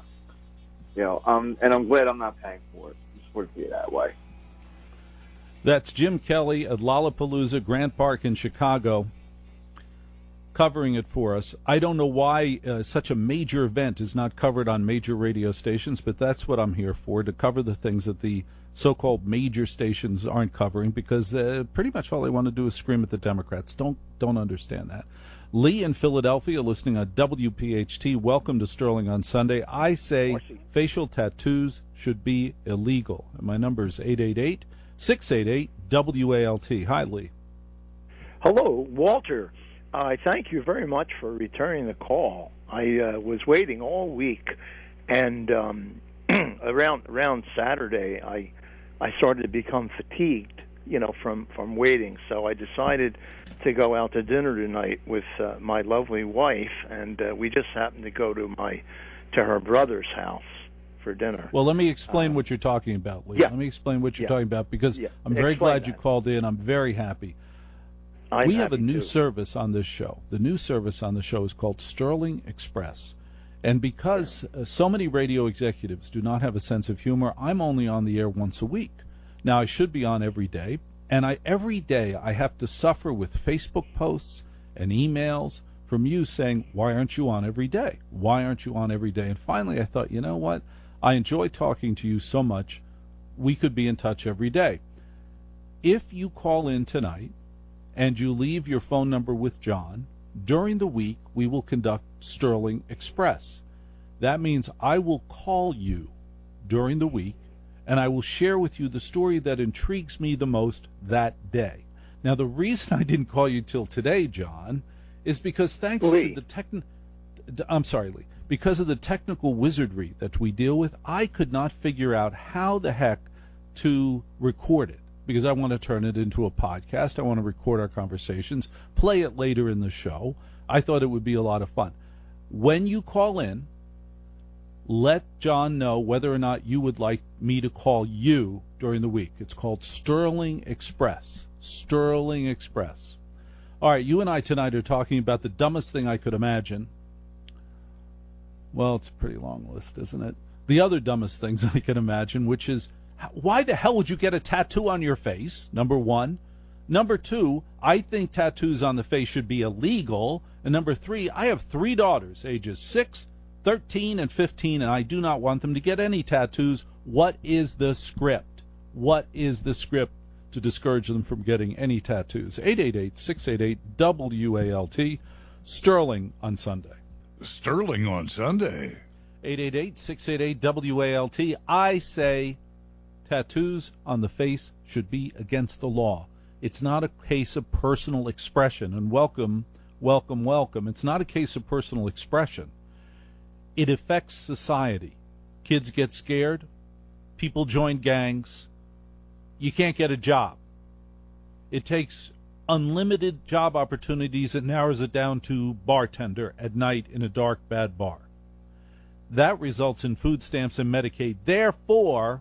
I'm glad I'm not paying for it. Just put it that way. That's Jim Kelly at Lollapalooza, Grant Park in Chicago, covering it for us. I don't know why such a major event is not covered on major radio stations, but that's what I'm here for, to cover the things that the so-called major stations aren't covering, because pretty much all they want to do is scream at the Democrats. Don't understand that. Lee in Philadelphia, listening on WPHT. Welcome to Sterling on Sunday. I say facial tattoos should be illegal. And my number is 888-688-WALT. Hi, Lee. Hello, Walter. I thank you very much for returning the call. I was waiting all week, and around Saturday, I started to become fatigued, from waiting. So I decided to go out to dinner tonight with my lovely wife, and we just happened to go to her brother's house for dinner. Well, let me explain what you're talking about, Lee. Yeah. Let me explain what you're talking about, because I'm very Explain glad that. you called in. I'm very happy. We have a new service on this show. The new service on the show is called Sterling Express. And because so many radio executives do not have a sense of humor, I'm only on the air once a week. Now, I should be on every day, and every day I have to suffer with Facebook posts and emails from you saying, why aren't you on every day? Why aren't you on every day? And finally I thought, you know what? I enjoy talking to you so much, we could be in touch every day. If you call in tonight and you leave your phone number with John, during the week we will conduct Sterling Express. That means I will call you during the week, and I will share with you the story that intrigues me the most that day. Now, the reason I didn't call you till today, John, is because because of the technical wizardry that we deal with, I could not figure out how the heck to record it, because I want to turn it into a podcast. I want to record our conversations, play it later in the show. I thought it would be a lot of fun. When you call in, let John know whether or not you would like me to call you during the week. It's called Sterling Express. Sterling Express. All right, you and I tonight are talking about the dumbest thing I could imagine. Well, it's a pretty long list, isn't it? The other dumbest things I can imagine, which is, why the hell would you get a tattoo on your face, number one? Number two, I think tattoos on the face should be illegal. And number three, I have 3 daughters, ages 6, 13, and 15, and I do not want them to get any tattoos. What is the script? What is the script to discourage them from getting any tattoos? 888-688-WALT. Sterling on Sunday. Sterling on Sunday. 888-688-WALT. I say tattoos on the face should be against the law. It's not a case of personal expression. And welcome. It's not a case of personal expression. It affects society. Kids get scared. People join gangs. You can't get a job. It takes unlimited job opportunities and narrows it down to bartender at night in a dark, bad bar. That results in food stamps and Medicaid. Therefore,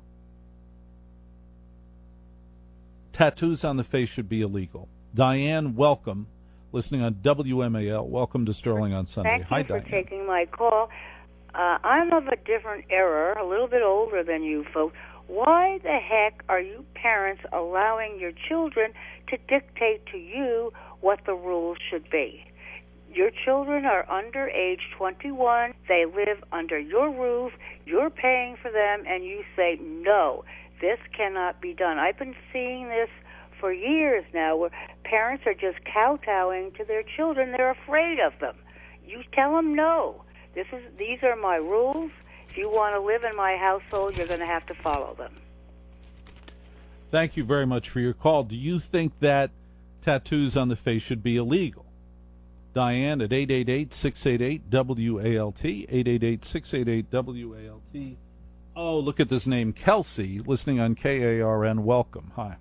tattoos on the face should be illegal. Diane, welcome. Listening on WMAL. Welcome to Sterling on Sunday. Thank Hi, you for Diane. taking my call. I'm of a different era, a little bit older than you folks. Why the heck are you parents allowing your children to dictate to you what the rules should be? Your children are under age 21. They live under your roof. You're paying for them, and you say, no, this cannot be done. I've been seeing this for years now, where parents are just kowtowing to their children. They're afraid of them. You tell them, no, these are my rules. If you want to live in my household, you're going to have to follow them. Thank you very much for your call. Do you think that tattoos on the face should be illegal? Diane at 888-688-WALT, 888-688-WALT. Oh, look at this name, Kelsey, listening on KARN. Welcome. Hi.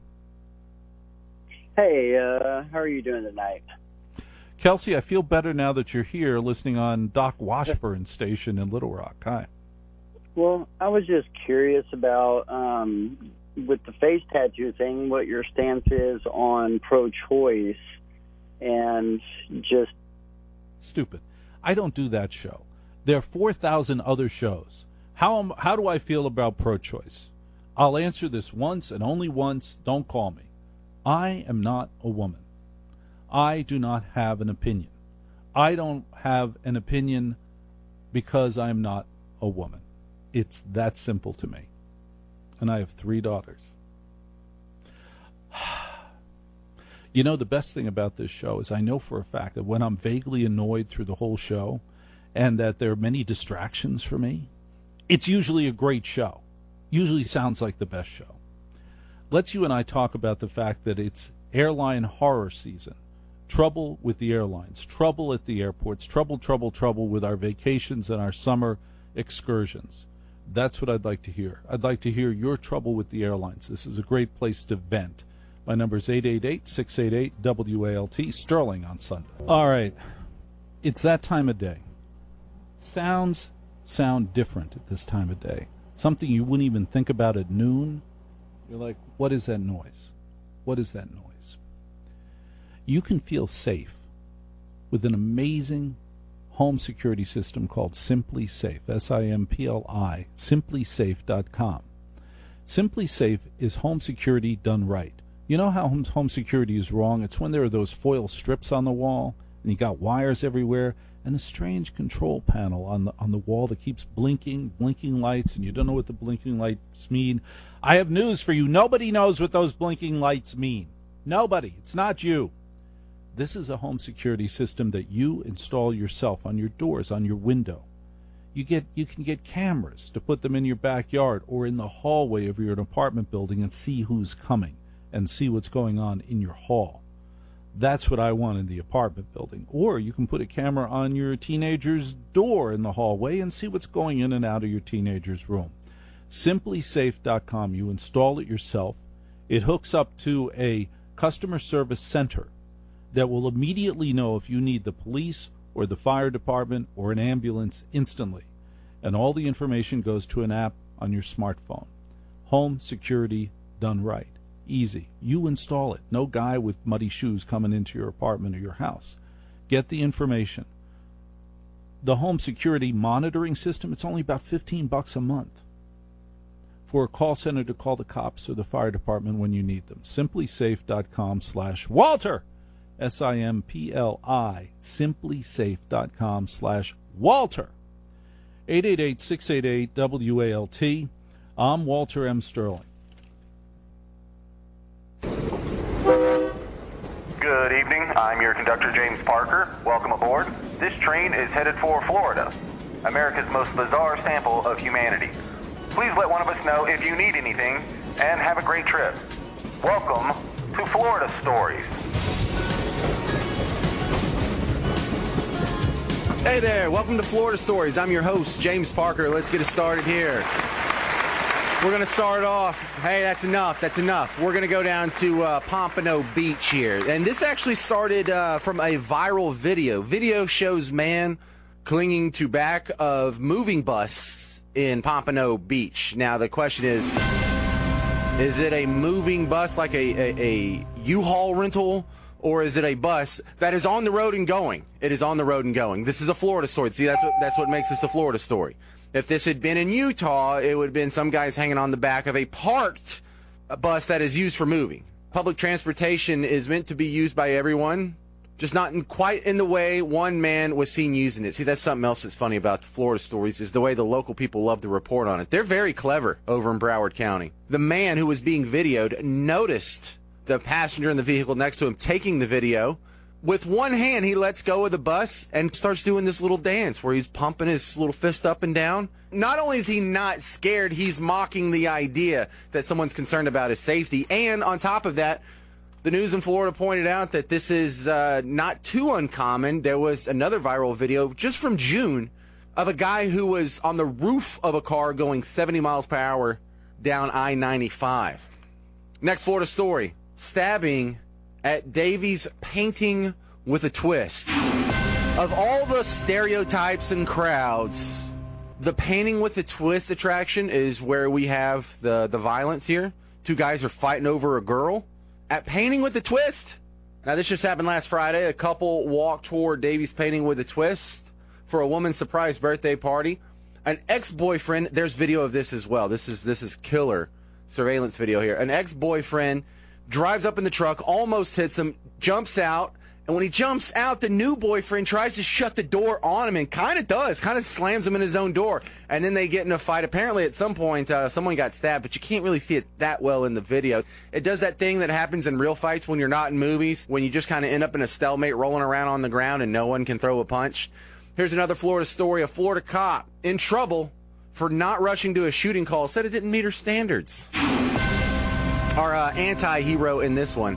Hey, how are you doing tonight? Kelsey, I feel better now that you're here listening on Doc Washburn Station in Little Rock. Hi. Well, I was just curious about with the face tattoo thing, what your stance is on pro-choice and just... Stupid. I don't do that show. There are 4,000 other shows. How do I feel about pro-choice? I'll answer this once and only once. Don't call me. I am not a woman. I do not have an opinion. I don't have an opinion because I'm not a woman. It's that simple to me. And I have 3 daughters. You know, the best thing about this show is I know for a fact that when I'm vaguely annoyed through the whole show and that there are many distractions for me, it's usually a great show. Usually sounds like the best show. Let's you and I talk about the fact that it's airline horror season. Trouble with the airlines, trouble at the airports, trouble with our vacations and our summer excursions. That's what I'd like to hear. I'd like to hear your trouble with the airlines. This is a great place to vent. My number is 888-688-WALT, Sterling on Sunday. All right. It's that time of day. Sounds sound different at this time of day. Something you wouldn't even think about at noon. You're like, what is that noise? What is that noise? You can feel safe with an amazing home security system called Simply Safe, S-I-M-P-L-I, simplysafe.com. Simply Safe is home security done right. You know how home security is wrong? It's when there are those foil strips on the wall, and you got wires everywhere, and a strange control panel on the wall that keeps blinking lights, and you don't know what the blinking lights mean. I have news for you. Nobody knows what those blinking lights mean. Nobody. It's not you. This is a home security system that you install yourself on your doors, on your window. You can get cameras to put them in your backyard or in the hallway of your apartment building and see who's coming and see what's going on in your hall. That's what I want in the apartment building. Or you can put a camera on your teenager's door in the hallway and see what's going in and out of your teenager's room. Simplysafe.com. You install it yourself. It hooks up to a customer service center that will immediately know if you need the police or the fire department or an ambulance instantly. And all the information goes to an app on your smartphone. Home security done right. Easy. You install it. No guy with muddy shoes coming into your apartment or your house. Get the information. The home security monitoring system, it's only about $15 a month for a call center to call the cops or the fire department when you need them. Simplysafe.com/Walter. S-I-M-P-L-I. Simplysafe.com/Walter. 888-688-WALT. I'm Walter M. Sterling. Good evening. I'm your conductor, James Parker. Welcome aboard. This train is headed for Florida, America's most bizarre sample of humanity. Please let one of us know if you need anything, and have a great trip. Welcome to Florida Stories. Hey there, welcome to Florida Stories. I'm your host, James Parker. Let's get it started here. We're going to start off, hey, that's enough. We're going to go down to Pompano Beach here. And this actually started from a viral video. Video shows man clinging to back of moving bus in Pompano Beach. Now, the question is it a moving bus like a U-Haul rental? Or is it a bus that is on the road and going? It is on the road and going. This is a Florida story. See, that's what makes this a Florida story. If this had been in Utah, it would have been some guys hanging on the back of a parked bus that is used for moving. Public transportation is meant to be used by everyone, just not quite in the way one man was seen using it. See, that's something else that's funny about Florida stories is the way the local people love to report on it. They're very clever over in Broward County. The man who was being videoed noticed the passenger in the vehicle next to him taking the video. With one hand, he lets go of the bus and starts doing this little dance where he's pumping his little fist up and down. Not only is he not scared, he's mocking the idea that someone's concerned about his safety. And on top of that, the news in Florida pointed out that this is not too uncommon. There was another viral video just from June of a guy who was on the roof of a car going 70 miles per hour down I-95. Next Florida story. Stabbing at Davies Painting with a Twist. Of all the stereotypes and crowds, the Painting with a Twist attraction is where we have the violence here. Two guys are fighting over a girl at Painting with a Twist. Now, this just happened last Friday. A couple walked toward Davies Painting with a Twist for a woman's surprise birthday party. An ex-boyfriend, there's video of this as well. This is killer surveillance video here. An ex-boyfriend drives up in the truck, almost hits him, jumps out, and when he jumps out, the new boyfriend tries to shut the door on him and kind of slams him in his own door. And then they get in a fight. Apparently, at some point, someone got stabbed, but you can't really see it that well in the video. It does that thing that happens in real fights when you're not in movies, when you just kind of end up in a stalemate rolling around on the ground and no one can throw a punch. Here's another Florida story. A Florida cop in trouble for not rushing to a shooting call, said it didn't meet her standards. Our anti-hero in this one,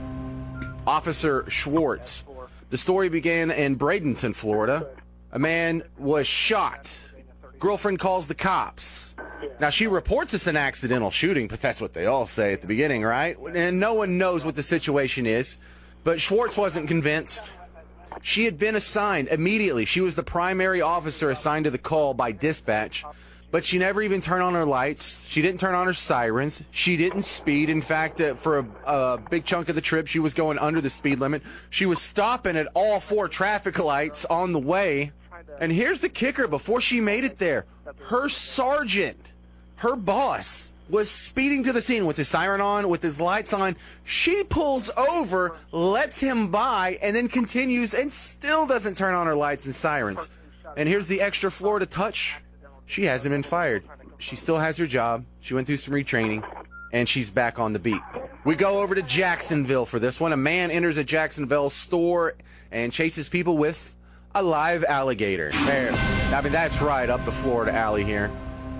Officer Schwartz. The story began in Bradenton, Florida. A man was shot. Girlfriend calls the cops. Now, she reports it's an accidental shooting, but that's what they all say at the beginning, right? And no one knows what the situation is. But Schwartz wasn't convinced. She had been assigned immediately. She was the primary officer assigned to the call by dispatch. But she never even turned on her lights. She didn't turn on her sirens. She didn't speed. In fact, for a big chunk of the trip, she was going under the speed limit. She was stopping at all 4 traffic lights on the way. And here's the kicker. Before she made it there, her sergeant, her boss, was speeding to the scene with his siren on, with his lights on. She pulls over, lets him by, and then continues and still doesn't turn on her lights and sirens. And here's the extra Florida touch. She hasn't been fired. She still has her job. She went through some retraining, and she's back on the beat. We go over to Jacksonville for this one. A man enters a Jacksonville store and chases people with a live alligator. There. I mean, that's right up the Florida alley here.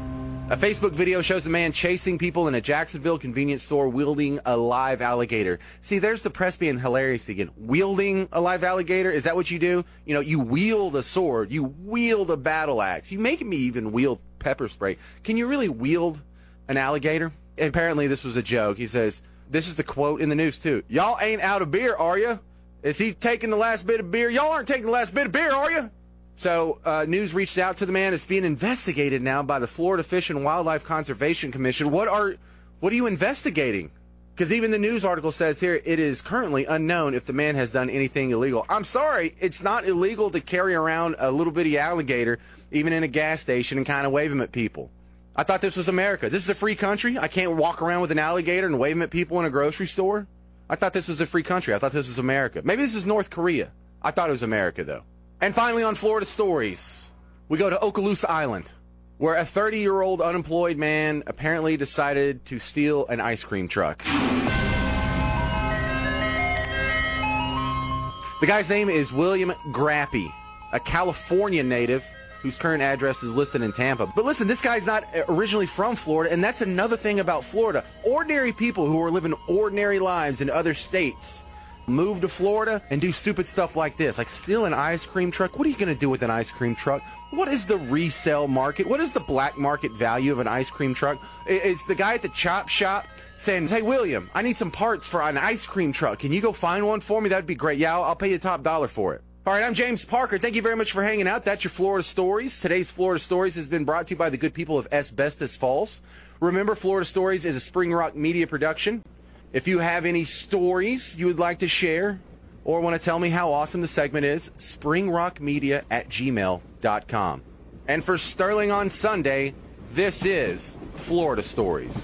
A Facebook video shows a man chasing people in a Jacksonville convenience store wielding a live alligator. See, there's the press being hilarious again. Wielding a live alligator? Is that what you do? You know, you wield a sword. You wield a battle axe. You make me even wield pepper spray. Can you really wield an alligator? Apparently, this was a joke. He says, this is the quote in the news, too. Y'all ain't out of beer, are you? Is he taking the last bit of beer? Y'all aren't taking the last bit of beer, are you? So, news reached out to the man. It's being investigated now by the Florida Fish and Wildlife Conservation Commission. What are you investigating? Because even the news article says here, it is currently unknown if the man has done anything illegal. I'm sorry, it's not illegal to carry around a little bitty alligator, even in a gas station, and kind of wave them at people. I thought this was America. This is a free country. I can't walk around with an alligator and wave them at people in a grocery store. I thought this was a free country. I thought this was America. Maybe this is North Korea. I thought it was America, though. And finally, on Florida Stories, we go to Okaloosa Island, where a 30-year-old unemployed man apparently decided to steal an ice cream truck. The guy's name is William Grappy, a California native whose current address is listed in Tampa. But listen, this guy's not originally from Florida, and that's another thing about Florida. Ordinary people who are living ordinary lives in other states move to Florida and do stupid stuff like this, like steal an ice cream truck. What are you going to do with an ice cream truck? What is the resale market? What is the black market value of an ice cream truck? It's the guy at the chop shop saying, hey, William, I need some parts for an ice cream truck. Can you go find one for me? That'd be great. Yeah, I'll pay you top dollar for it. All right, I'm James Parker. Thank you very much for hanging out. That's your Florida Stories. Today's Florida Stories has been brought to you by the good people of Asbestos Falls. Remember, Florida Stories is a Spring Rock media production. If you have any stories you would like to share or want to tell me how awesome the segment is, springrockmedia@gmail.com. And for Sterling on Sunday, this is Florida Stories.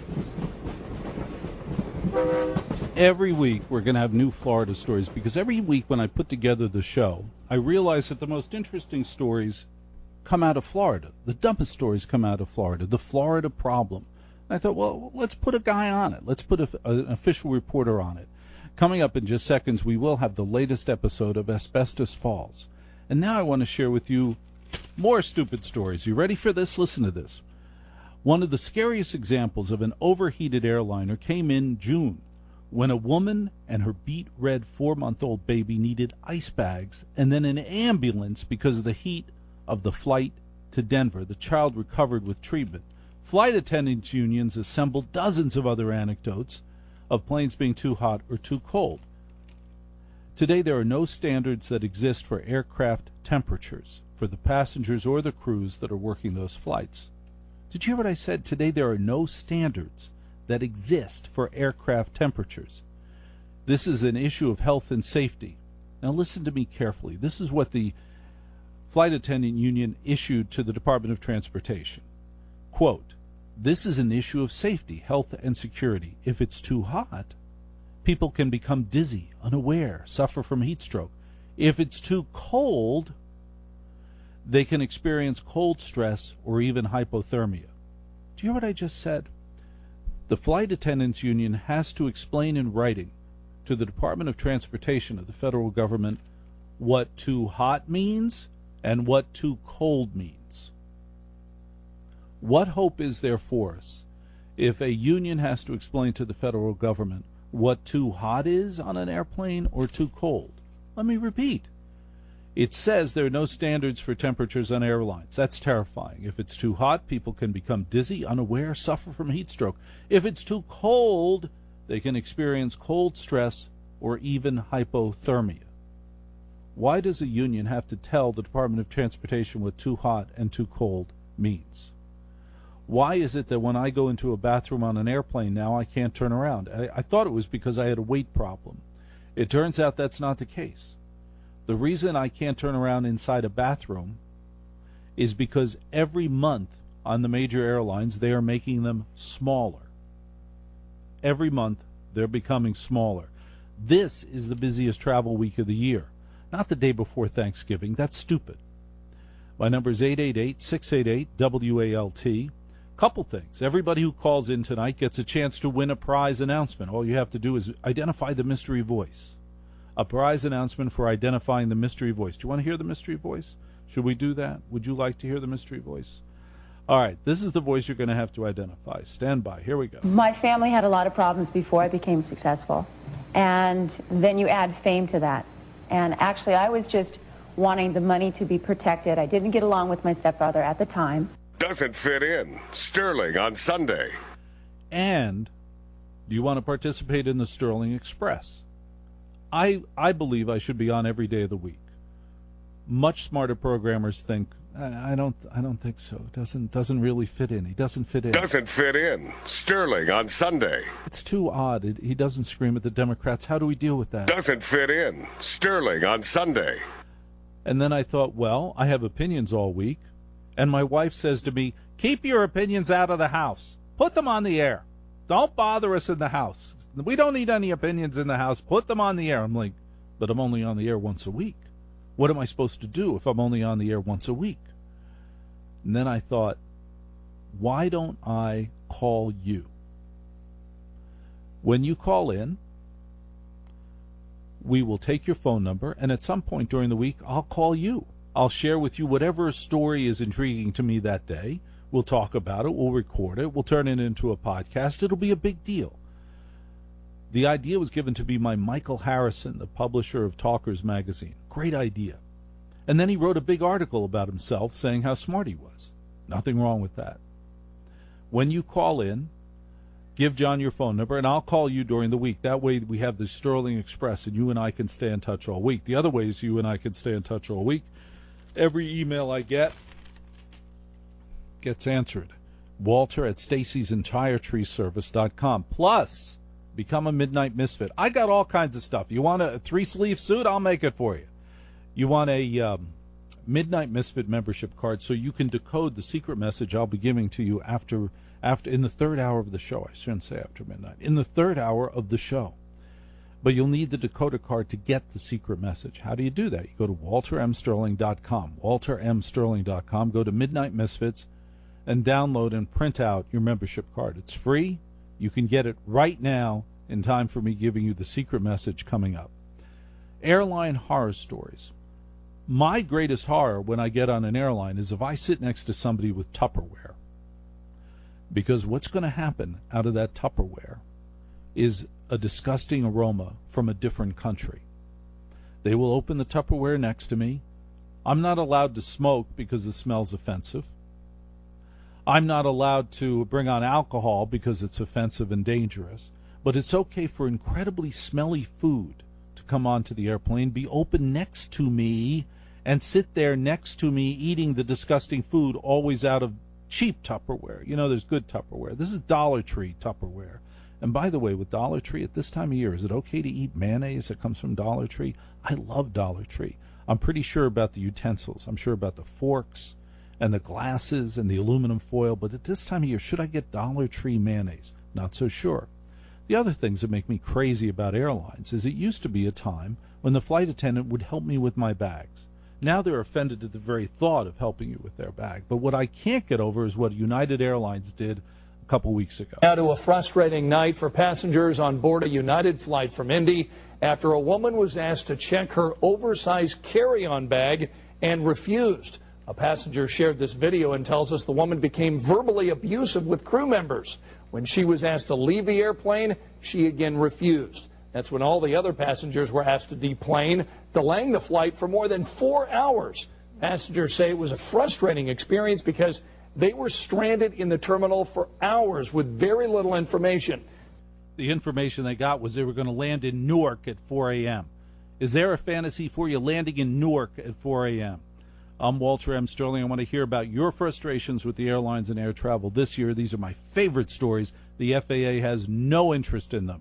Every week we're going to have new Florida stories because every week when I put together the show, I realize that the most interesting stories come out of Florida. The dumbest stories come out of Florida. The Florida problem. I thought, well, let's put a guy on it. Let's put an official reporter on it. Coming up in just seconds, we will have the latest episode of Asbestos Falls. And now I want to share with you more stupid stories. You ready for this? Listen to this. One of the scariest examples of an overheated airliner came in June when a woman and her beet red 4-month-old baby needed ice bags and then an ambulance because of the heat of the flight to Denver. The child recovered with treatment. Flight attendants unions assembled dozens of other anecdotes of planes being too hot or too cold. Today, there are no standards that exist for aircraft temperatures for the passengers or the crews that are working those flights. Did you hear what I said? Today, there are no standards that exist for aircraft temperatures. This is an issue of health and safety. Now listen to me carefully. This is what the Flight Attendant Union issued to the Department of Transportation. Quote, "This is an issue of safety, health, and security. If it's too hot, people can become dizzy, unaware, suffer from heat stroke. If it's too cold, they can experience cold stress or even hypothermia." Do you hear what I just said? The Flight Attendants Union has to explain in writing to the Department of Transportation of the federal government what too hot means and what too cold means. What hope is there for us if a union has to explain to the federal government what too hot is on an airplane or too cold? Let me repeat. It says there are no standards for temperatures on airlines. That's terrifying. If it's too hot, people can become dizzy, unaware, suffer from heat stroke. If it's too cold, they can experience cold stress or even hypothermia. Why does a union have to tell the Department of Transportation what too hot and too cold means? Why is it that when I go into a bathroom on an airplane now, I can't turn around? I thought it was because I had a weight problem. It turns out that's not the case. The reason I can't turn around inside a bathroom is because every month on the major airlines, they are making them smaller. Every month, they're becoming smaller. This is the busiest travel week of the year, not the day before Thanksgiving. That's stupid. My number is 888-688-WALT. Couple things. Everybody who calls in tonight gets a chance to win a prize announcement. All you have to do is identify the mystery voice. A prize announcement for identifying the mystery voice. Do you want to hear the mystery voice? Should we do that? Would you like to hear the mystery voice? All right, this is the voice you're going to have to identify. Stand by. Here we go. My family had a lot of problems before I became successful. And then you add fame to that. And actually, I was just wanting the money to be protected. I didn't get along with my stepfather at the time. Doesn't fit in. Sterling on Sunday. And do you want to participate in the Sterling Express? I believe I should be on every day of the week. Much smarter programmers think I don't think so. It doesn't really fit in. He doesn't fit in. Doesn't fit in. Sterling on Sunday. It's too odd. He doesn't scream at the Democrats. How do we deal with that? Doesn't fit in. Sterling on Sunday. And then I thought, well, I have opinions all week. And my wife says to me, keep your opinions out of the house. Put them on the air. Don't bother us in the house. We don't need any opinions in the house. Put them on the air. I'm like, but I'm only on the air once a week. What am I supposed to do if I'm only on the air once a week? And then I thought, why don't I call you? When you call in, we will take your phone number, and at some point during the week, I'll call you. I'll share with you whatever story is intriguing to me that day. We'll talk about it. We'll record it. We'll turn it into a podcast. It'll be a big deal. The idea was given to me by Michael Harrison, the publisher of Talkers magazine. Great idea. And then he wrote a big article about himself saying how smart he was. Nothing wrong with that. When you call in, give John your phone number, and I'll call you during the week. That way we have the Sterling Express, and you and I can stay in touch all week. The other way is you and I can stay in touch all week. Every email I get gets answered. Walter at Stacey'sEntireTreeService.com. Plus, become a Midnight Misfit. I got all kinds of stuff. You want a 3-sleeve suit? I'll make it for you. You want a Midnight Misfit membership card so you can decode the secret message I'll be giving to you after in the third hour of the show. I shouldn't say after midnight. In the third hour of the show. But you'll need the decoder card to get the secret message. How do you do that? You go to WalterMSterling.com. WalterMSterling.com. Go to Midnight Misfits and download and print out your membership card. It's free. You can get it right now in time for me giving you the secret message coming up. Airline horror stories. My greatest horror when I get on an airline is if I sit next to somebody with Tupperware. Because what's going to happen out of that Tupperware is a disgusting aroma from a different country. They will open the Tupperware next to me. I'm not allowed to smoke because the smell's offensive. I'm not allowed to bring on alcohol because it's offensive and dangerous. But it's okay for incredibly smelly food to come onto the airplane, be open next to me, and sit there next to me eating the disgusting food, always out of cheap Tupperware. You know, there's good Tupperware. This is Dollar Tree Tupperware. And by the way, with Dollar Tree, at this time of year, is it okay to eat mayonnaise that comes from Dollar Tree? I love Dollar Tree. I'm pretty sure about the utensils. I'm sure about the forks and the glasses and the aluminum foil. But at this time of year, should I get Dollar Tree mayonnaise? Not so sure. The other things that make me crazy about airlines is it used to be a time when the flight attendant would help me with my bags. Now they're offended at the very thought of helping you with their bag. But what I can't get over is what United Airlines did a couple weeks ago. Now to a frustrating night for passengers on board a United flight from Indy after a woman was asked to check her oversized carry-on bag and refused. A passenger shared this video and tells us the woman became verbally abusive with crew members. When she was asked to leave the airplane, she again refused. That's when all the other passengers were asked to deplane, delaying the flight for more than 4 hours. Passengers say it was a frustrating experience because they were stranded in the terminal for hours with very little information. The information they got was they were going to land in Newark at 4 a.m. Is there a fantasy for you landing in Newark at 4 a.m.? I'm Walter M. Sterling. I want to hear about your frustrations with the airlines and air travel this year. These are my favorite stories. The FAA has no interest in them.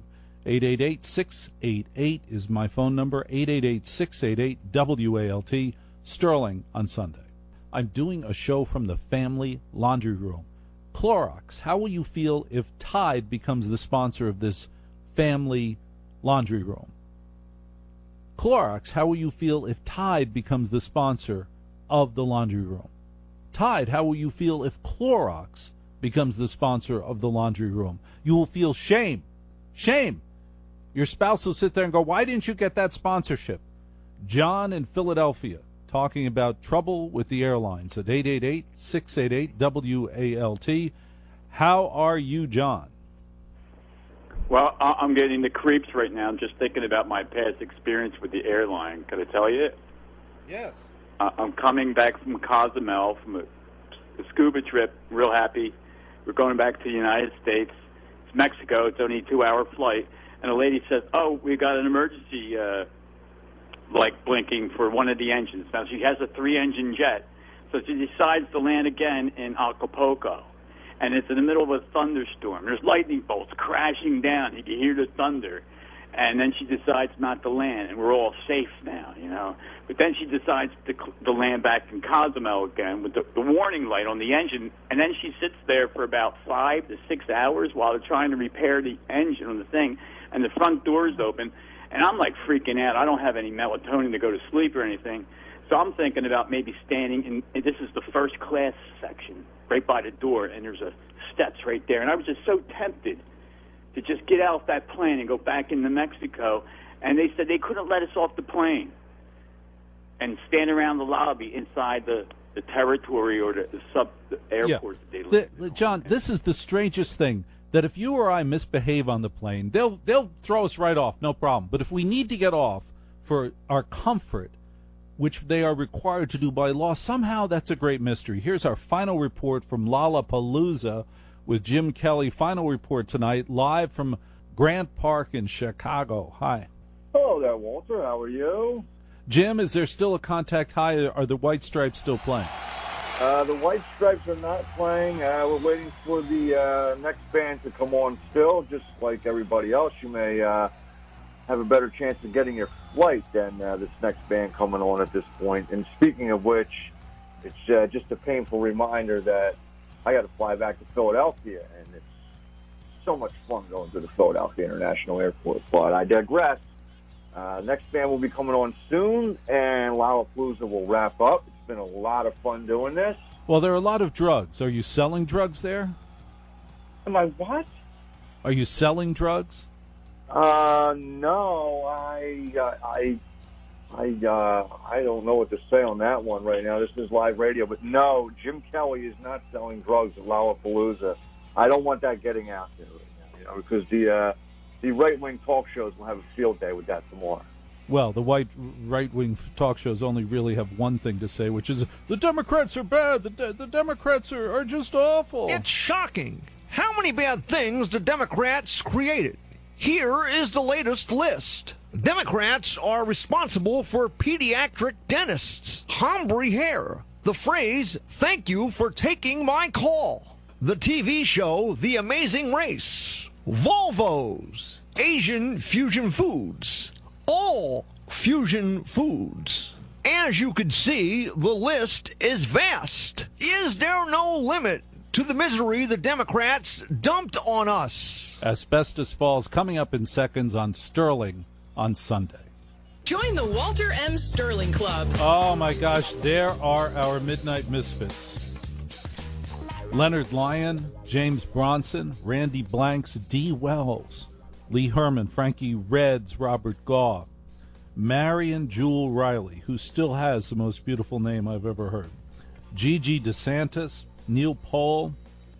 888-688 is my phone number, 888-688-WALT, Sterling on Sunday. I'm doing a show from the family laundry room. Clorox, how will you feel if Tide becomes the sponsor of this family laundry room? Clorox, how will you feel if Tide becomes the sponsor of the laundry room? Tide, how will you feel if Clorox becomes the sponsor of the laundry room? You will feel shame. Shame. Your spouse will sit there and go, why didn't you get that sponsorship? John in Philadelphia talking about trouble with the airlines at 888-688-WALT. How are you, John? Well, I'm getting the creeps right now. I'm just thinking about my past experience with the airline. Can I tell you? Yes. I'm coming back from Cozumel from a scuba trip, real happy. We're going back to the United States. It's Mexico. It's only a 2-hour flight. And a lady says, oh, we got an emergency blinking for one of the engines. Now, she has a 3-engine jet. So she decides to land again in Acapulco. And it's in the middle of a thunderstorm. There's lightning bolts crashing down. You can hear the thunder. And then she decides not to land, and we're all safe now, you know. But then she decides to land back in Cozumel again with the warning light on the engine, and then she sits there for about 5 to 6 hours while they're trying to repair the engine on the thing, and the front door's open, and I'm like freaking out. I don't have any melatonin to go to sleep or anything, so I'm thinking about maybe standing in, and this is the first class section right by the door, and there's a steps right there, and I was just so tempted to just get out that plane and go back into Mexico. And they said they couldn't let us off the plane and stand around the lobby inside the territory or the airport that they live in. John, this is the strangest thing, that if you or I misbehave on the plane, they'll throw us right off, no problem. But if we need to get off for our comfort, which they are required to do by law, somehow that's a great mystery. Here's our final report from Lollapalooza with Jim Kelly. Final report tonight, live from Grant Park in Chicago. Hi. Hello there, Walter. How are you? Jim, is there still a contact high? Are the White Stripes still playing? The White Stripes are not playing. We're waiting for the next band to come on still. Just like everybody else, you may have a better chance of getting your flight than this next band coming on at this point. And speaking of which, it's just a painful reminder that I got to fly back to Philadelphia, and it's so much fun going to the Philadelphia International Airport. But I digress. Next band will be coming on soon, and Lollapalooza will wrap up. It's been a lot of fun doing this. Well, there are a lot of drugs. Are you selling drugs there? Am I what? Are you selling drugs? No. I don't know what to say on that one right now. This is live radio. But no, Jim Kelly is not selling drugs at Lollapalooza. I don't want that getting out there right now, you know, because the right-wing talk shows will have a field day with that tomorrow. Well, the right-wing talk shows only really have one thing to say, which is the Democrats are bad. The Democrats are just awful. It's shocking. How many bad things the Democrats created? Here is the latest list. Democrats are responsible for pediatric dentists, hombre hair, The phrase, "Thank you for taking my call." The TV show, The Amazing Race. Volvos. Asian fusion foods. All fusion foods. As you can see, the list is vast. Is there no limit to the misery the Democrats dumped on us? Asbestos Falls coming up in seconds on Sterling on Sunday. Join the Walter M. Sterling Club. Oh my gosh, there are our Midnight Misfits. Leonard Lyon, James Bronson, Randy Blanks, Dee Wells, Lee Herman, Frankie Reds, Robert Gaw, Marion Jewel Riley, who still has the most beautiful name I've ever heard, Gigi DeSantis, Neil Pohl,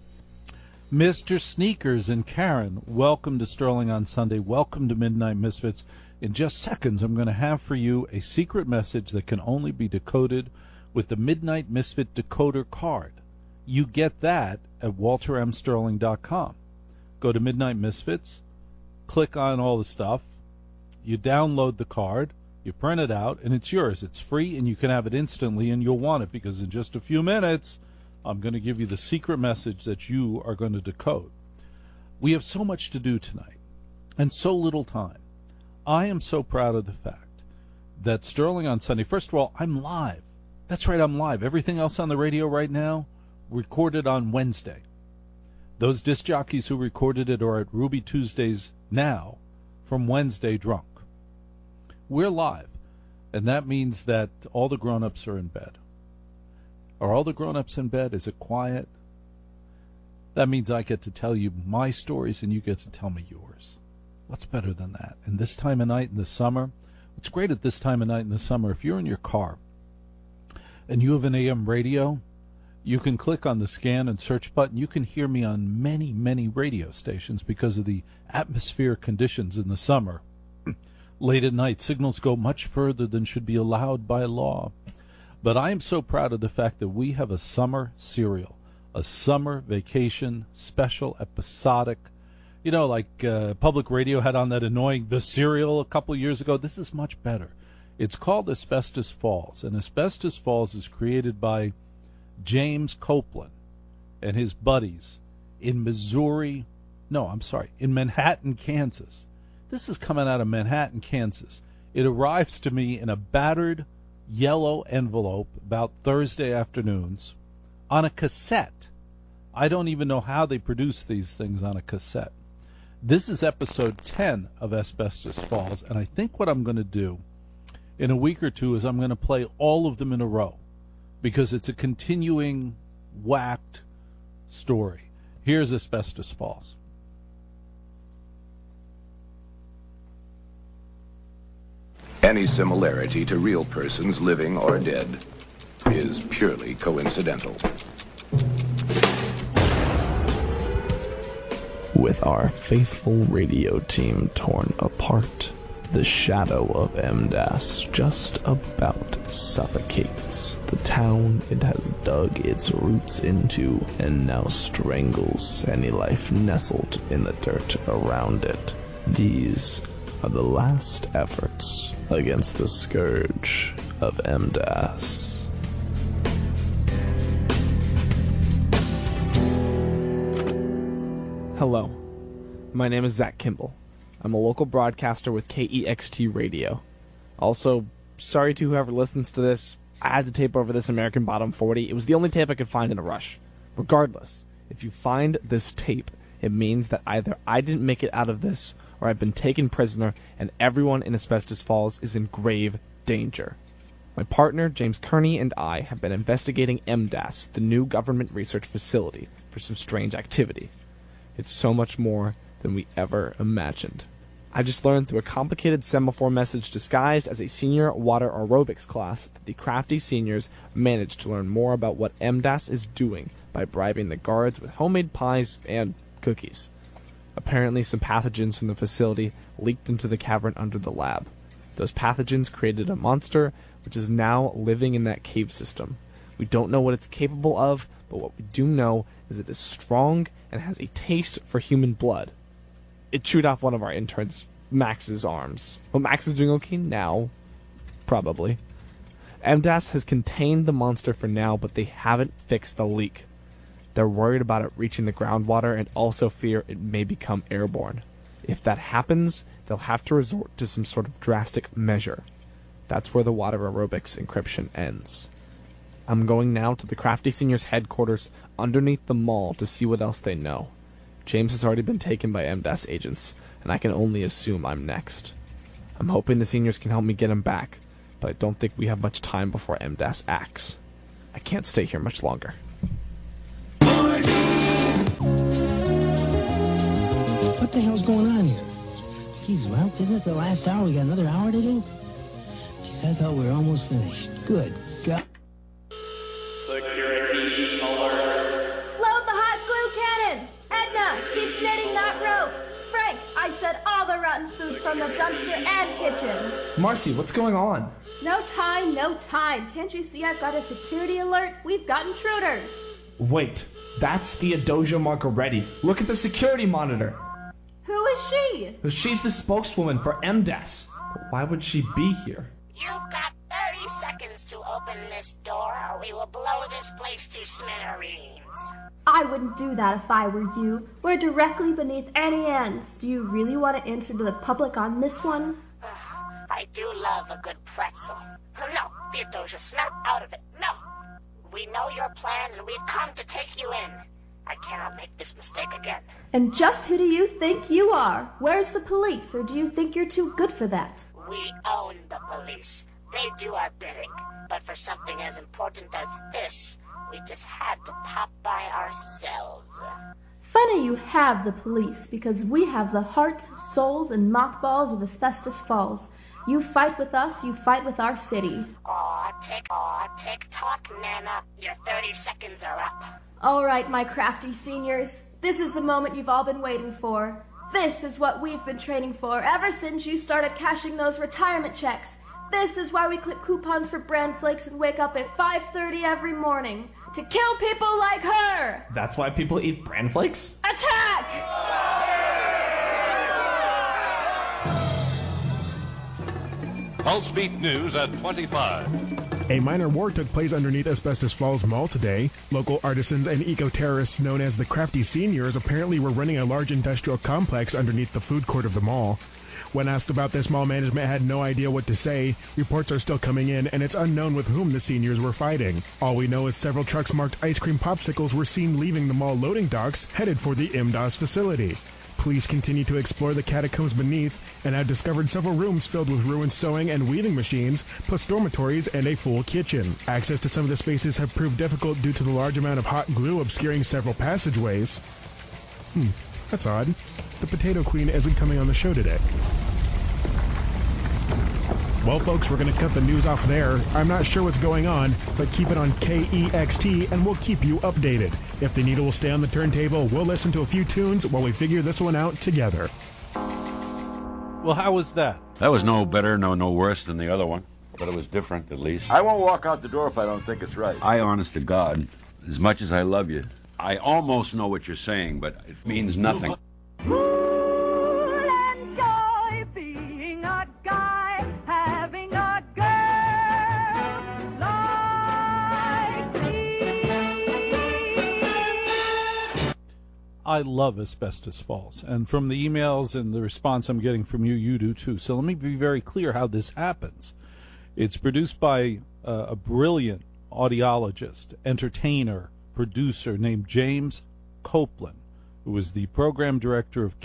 Mr. Sneakers, and Karen. Welcome to Sterling on Sunday. Welcome to Midnight Misfits. In just seconds, I'm going to have for you a secret message that can only be decoded with the Midnight Misfit Decoder card. You get that at waltermsterling.com. Go to Midnight Misfits, click on all the stuff, you download the card, you print it out, and it's yours. It's free, and you can have it instantly, and you'll want it, because in just a few minutes, I'm going to give you the secret message that you are going to decode. We have so much to do tonight, and so little time. I am so proud of the fact that Sterling on Sunday, first of all, I'm live. That's right, I'm live. Everything else on the radio right now, recorded on Wednesday. Those disc jockeys who recorded it are at Ruby Tuesdays now from Wednesday drunk. We're live, and that means that all the grown-ups are in bed. Are all the grown-ups in bed? Is it quiet? That means I get to tell you my stories and you get to tell me yours. What's better than that? And this time of night in the summer, what's great at this time of night in the summer, if you're in your car and you have an AM radio, you can click on the scan and search button. You can hear me on many, many radio stations because of the atmospheric conditions in the summer. Late at night, signals go much further than should be allowed by law. But I am so proud of the fact that we have a summer serial, a summer vacation, special, episodic. You know, like public radio had on that annoying The Serial a couple years ago. This is much better. It's called Asbestos Falls, and Asbestos Falls is created by James Copeland and his buddies in in Manhattan, Kansas. This is coming out of Manhattan, Kansas. It arrives to me in a battered yellow envelope about Thursday afternoons on a cassette. I don't even know how they produce these things on a cassette. This is episode 10 of Asbestos Falls, and I think what I'm going to do in a week or two is I'm going to play all of them in a row because it's a continuing whacked story. Here's Asbestos Falls. Any similarity to real persons living or dead is purely coincidental. With our faithful radio team torn apart, the shadow of MDAS just about suffocates the town it has dug its roots into and now strangles any life nestled in the dirt around it. These are the last efforts against the scourge of MDAS. Hello, my name is Zach Kimball. I'm a local broadcaster with KEXT Radio. Also, sorry to whoever listens to this. I had to tape over this American Bottom 40. It was the only tape I could find in a rush. Regardless, if you find this tape, it means that either I didn't make it out of this or I've been taken prisoner and everyone in Asbestos Falls is in grave danger. My partner, James Kearney, and I have been investigating MDAS, the new government research facility, for some strange activity. It's so much more than we ever imagined. I just learned through a complicated semaphore message disguised as a senior water aerobics class that the crafty seniors managed to learn more about what MDAS is doing by bribing the guards with homemade pies and cookies. Apparently, some pathogens from the facility leaked into the cavern under the lab. Those pathogens created a monster, which is now living in that cave system. We don't know what it's capable of, but what we do know is it is strong and has a taste for human blood. It chewed off one of our interns, Max's arms. Well, Max is doing okay now. Probably. MDAS has contained the monster for now, but they haven't fixed the leak. They're worried about it reaching the groundwater and also fear it may become airborne. If that happens, they'll have to resort to some sort of drastic measure. That's where the water aerobics encryption ends. I'm going now to the Crafty Seniors headquarters underneath the mall to see what else they know. James has already been taken by MDAS agents, and I can only assume I'm next. I'm hoping the seniors can help me get him back, but I don't think we have much time before MDAS acts. I can't stay here much longer. What the hell's going on here? Geez, well, isn't it the last hour? We got another hour to do? Geez, I thought we were almost finished. Good God. Security alert. Load the hot glue cannons! Edna, keep knitting that rope! Frank, I said all the rotten food from the dumpster and kitchen. Marcy, what's going on? No time, no time. Can't you see I've got a security alert? We've got intruders. Wait, that's the Adoja Margaretti. Look at the security monitor. Who is she? She's the spokeswoman for MDAS. Why would she be here? You've got 30 seconds to open this door or we will blow this place to smithereens. I wouldn't do that if I were you. We're directly beneath Annie Ann's. Do you really want to answer to the public on this one? I do love a good pretzel. No, Theodosia, snap out of it. No. We know your plan and we've come to take you in. I cannot make this mistake again. And just who do you think you are? Where's the police, or do you think you're too good for that? We own the police. They do our bidding. But for something as important as this, we just had to pop by ourselves. Funny you have the police, because we have the hearts, souls, and mothballs of Asbestos Falls. You fight with us, you fight with our city. Aw, tick tock, Nana. Your 30 seconds are up. All right, my crafty seniors. This is the moment you've all been waiting for. This is what we've been training for ever since you started cashing those retirement checks. This is why we clip coupons for Bran Flakes and wake up at 5:30 every morning. To kill people like her! That's why people eat Bran Flakes? Attack! Pulse Beat News at 25. A minor war took place underneath Asbestos Falls Mall today. Local artisans and eco-terrorists known as the Crafty Seniors apparently were running a large industrial complex underneath the food court of the mall. When asked about this, mall management had no idea what to say. Reports are still coming in, and it's unknown with whom the seniors were fighting. All we know is several trucks marked ice cream popsicles were seen leaving the mall loading docks, headed for the MDAS facility. Police continue to explore the catacombs beneath and have discovered several rooms filled with ruined sewing and weaving machines, plus dormitories and a full kitchen. Access to some of the spaces have proved difficult due to the large amount of hot glue obscuring several passageways. That's odd. The Potato Queen isn't coming on the show today. Well, folks, we're going to cut the news off there. I'm not sure what's going on, but keep it on KEXT and we'll keep you updated. If the needle will stay on the turntable, we'll listen to a few tunes while we figure this one out together. Well, how was that? That was no better, no worse than the other one, but it was different at least. I won't walk out the door if I don't think it's right. I, honest to God, as much as I love you, I almost know what you're saying, but it means nothing. I love Asbestos Falls, and from the emails and the response I'm getting from you, you do too. So let me be very clear how this happens. It's produced by a brilliant audiologist, entertainer, producer named James Copeland, who is the program director of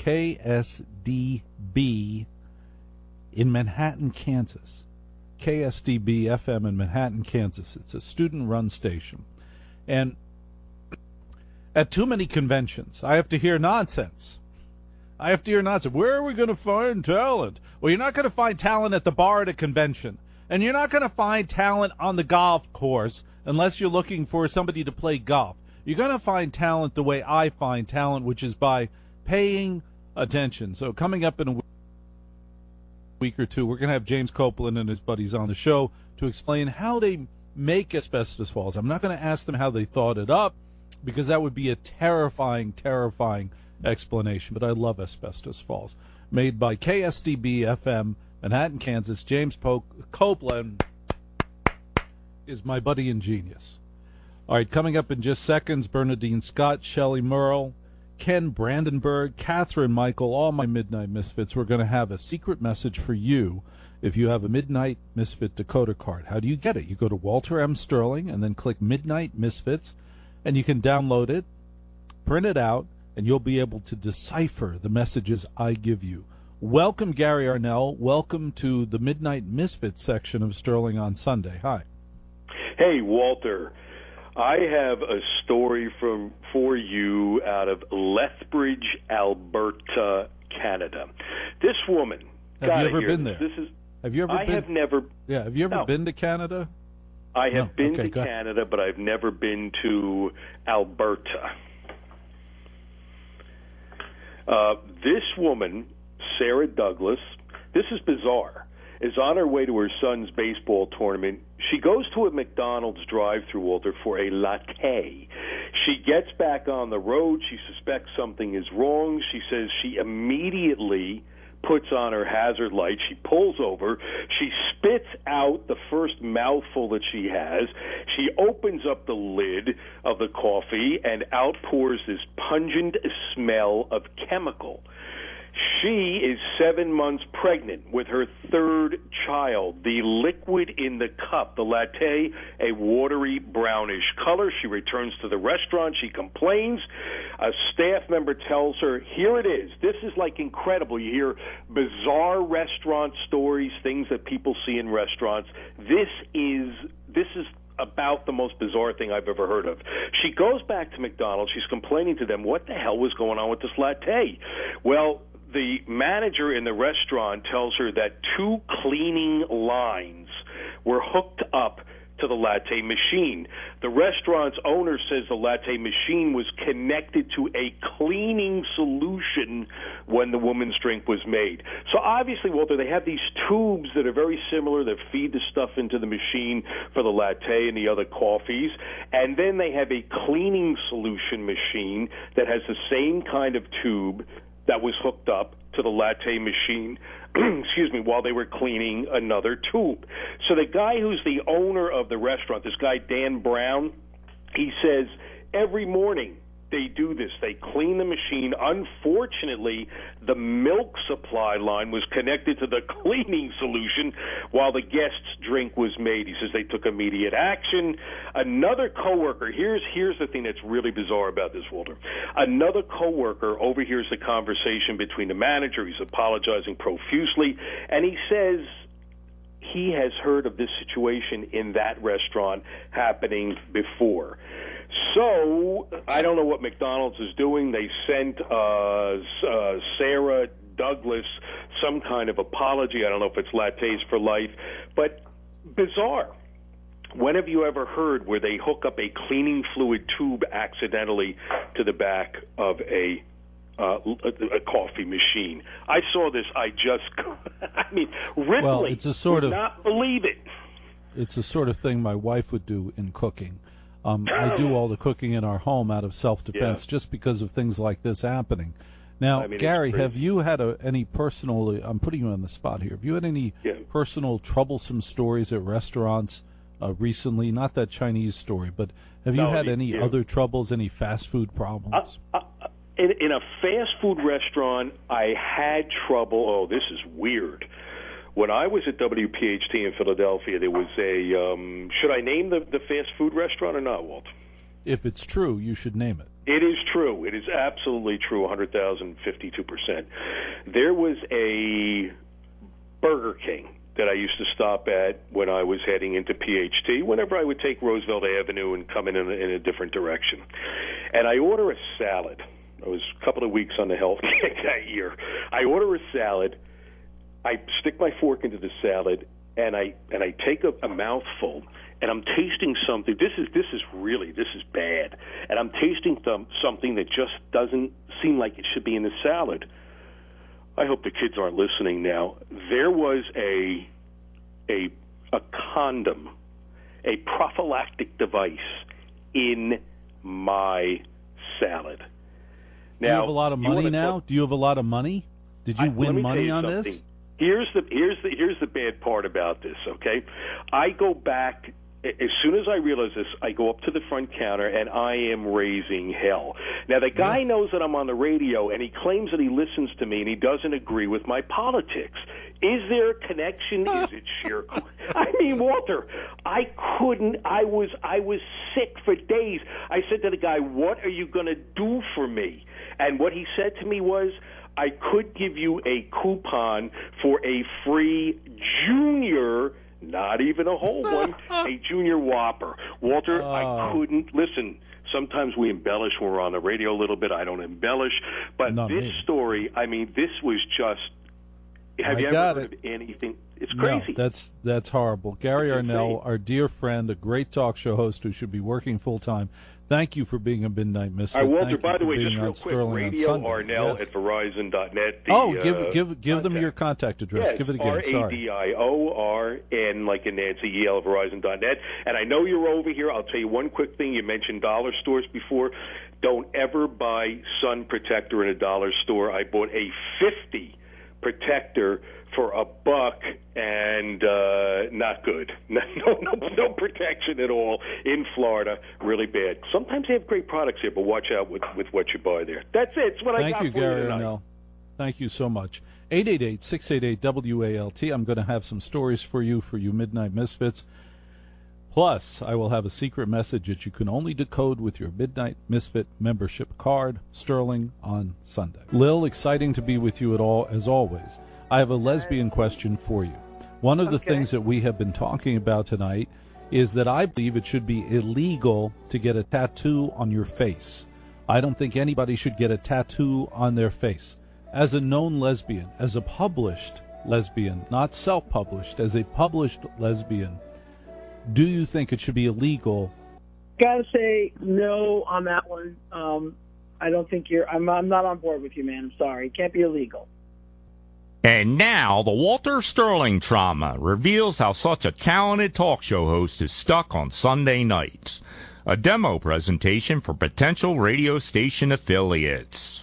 KSDB in Manhattan, Kansas. KSDB FM in Manhattan, Kansas. It's a student-run station. And at too many conventions, I have to hear nonsense. Where are we going to find talent? Well, you're not going to find talent at the bar at a convention. And you're not going to find talent on the golf course unless you're looking for somebody to play golf. You're going to find talent the way I find talent, which is by paying attention. So coming up in a week or two, we're going to have James Copeland and his buddies on the show to explain how they make Asbestos Falls. I'm not going to ask them how they thought it up, because that would be a terrifying, terrifying explanation. But I love Asbestos Falls. Made by KSDB FM, Manhattan, Kansas. James Copeland. is my buddy and genius. All right, coming up in just seconds, Bernadine Scott, Shelley Merle, Ken Brandenburg, Catherine Michael, all my Midnight Misfits. We're going to have a secret message for you if you have a Midnight Misfit decoder card. How do you get it? You go to Walter M. Sterling and then click Midnight Misfits, and you can download it, print it out, and you'll be able to decipher the messages I give you. Welcome, Gary Arnell. Welcome to the Midnight Misfits section of Sterling on Sunday. Hi. Hey, Walter. I have a story for you out of Lethbridge, Alberta, Canada. This woman. Have you ever been there? Have you ever been? I have never. Yeah. Have you ever been to Canada? I have been to Canada, but I've never been to Alberta. This woman, Sarah Douglas, this is bizarre, is on her way to her son's baseball tournament. She goes to a McDonald's drive-thru, Walter, for a latte. She gets back on the road. She suspects something is wrong. She says she immediately puts on her hazard light. She pulls over. She spits out the first mouthful that she has. She opens up the lid of the coffee, and out pours this pungent smell of chemical. She is 7 months pregnant with her third child. The liquid in the cup, the latte, a watery brownish color. She returns to the restaurant. She complains. A staff member tells her, here it is. This is like incredible. You hear bizarre restaurant stories, things that people see in restaurants. This is about the most bizarre thing I've ever heard of. She goes back to McDonald's. She's complaining to them, what the hell was going on with this latte? Well, the manager in the restaurant tells her that 2 cleaning lines were hooked up to the latte machine. The restaurant's owner says the latte machine was connected to a cleaning solution when the woman's drink was made. So obviously, Walter, they have these tubes that are very similar that feed the stuff into the machine for the latte and the other coffees, and then they have a cleaning solution machine that has the same kind of tube that was hooked up to the latte machine, excuse me, while they were cleaning another tube. So the guy who's the owner of the restaurant, this guy Dan Brown, he says every morning they do this. They clean the machine. Unfortunately, the milk supply line was connected to the cleaning solution while the guest's drink was made. He says they took immediate action. Another coworker, here's the thing that's really bizarre about this, Walter. Another coworker overhears the conversation between the manager. He's apologizing profusely, and he says he has heard of this situation in that restaurant happening before. So I don't know what McDonald's is doing. They sent Sarah Douglas some kind of apology. I don't know if it's lattes for life, but bizarre. When have you ever heard where they hook up a cleaning fluid tube accidentally to the back of a coffee machine? I saw this. I mean, Ripley, well, it's a sort would of, not believe it. It's the sort of thing my wife would do in cooking. I do all the cooking in our home out of self-defense just because of things like this happening. Now, I mean, Gary, have you had any personal, I'm putting you on the spot here, have you had any personal troublesome stories at restaurants recently? Not that Chinese story, but have you had any other troubles, any fast food problems? In a fast food restaurant, I had trouble. Oh, this is weird. When I was at WPHT in Philadelphia, there was a, should I name the fast food restaurant or not, Walt? If it's true, you should name it. It is true. It is absolutely true, 100,052%. There was a Burger King that I used to stop at when I was heading into PHT, whenever I would take Roosevelt Avenue and come in a different direction. And I order a salad. I was a couple of weeks on the health kick that year. I order a salad. I stick my fork into the salad, and I take a mouthful, and I'm tasting something. This is bad, and I'm tasting something that just doesn't seem like it should be in the salad. I hope the kids aren't listening now. There was a condom, a prophylactic device in my salad. Do you have a lot of money now? Do you have a lot of money? Did you win money on this? Here's the bad part about this, okay? I go back as soon as I realize this, I go up to the front counter, and I am raising hell. Now, the guy knows that I'm on the radio, and he claims that he listens to me, and he doesn't agree with my politics. Is there a connection? Is it sheer? I mean, Walter, I couldn't. I was sick for days. I said to the guy, "What are you going to do for me?" And what he said to me was, "I could give you a coupon for a free junior." Not even a whole one, a junior Whopper. Walter, I couldn't listen. Sometimes we embellish when we're on the radio a little bit. I don't embellish. But this story, I mean, this was just, have you ever heard of anything? It's crazy. No, that's horrible. Gary Arnell, our dear friend, a great talk show host who should be working full-time. Thank you for being a Midnight Misfit. Walter, Thank by you the for way, being just real on quick, Sterling Radio on Sunday. Arnell Yes. at Verizon.net. Give them your contact address. Give it again. Sorry. RADIORN, like in Nancy, EL, Verizon.net. And I know you're over here. I'll tell you one quick thing. You mentioned dollar stores before. Don't ever buy sun protector in a dollar store. I bought a 50 protector for $1 and not good. No protection at all in Florida. Really bad. Sometimes they have great products here, but watch out with what you buy there. That's it. It's what I got for you tonight. Thank you, Gary Arnell. Thank you so much. 888-688-WALT. I'm going to have some stories for you Midnight Misfits. Plus, I will have a secret message that you can only decode with your Midnight Misfit membership card, Sterling, on Sunday. Lil, exciting to be with you as always. I have a lesbian question for you. One of the things that we have been talking about tonight is that I believe it should be illegal to get a tattoo on your face. I don't think anybody should get a tattoo on their face. As a known lesbian, as a published lesbian, not self-published, as a published lesbian, do you think it should be illegal? Gotta say no on that one. I don't think I'm not on board with you, man. I'm sorry. It can't be illegal. And now, the Walter Sterling trauma reveals how such a talented talk show host is stuck on Sunday nights. A demo presentation for potential radio station affiliates.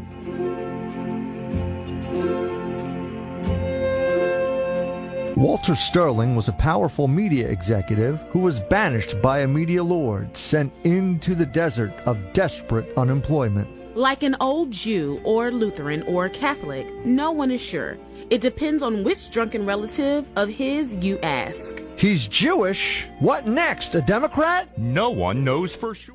Walter Sterling was a powerful media executive who was banished by a media lord, sent into the desert of desperate unemployment. Like an old Jew or Lutheran or Catholic, no one is sure. It depends on which drunken relative of his you ask. He's Jewish. What next? A Democrat? No one knows for sure.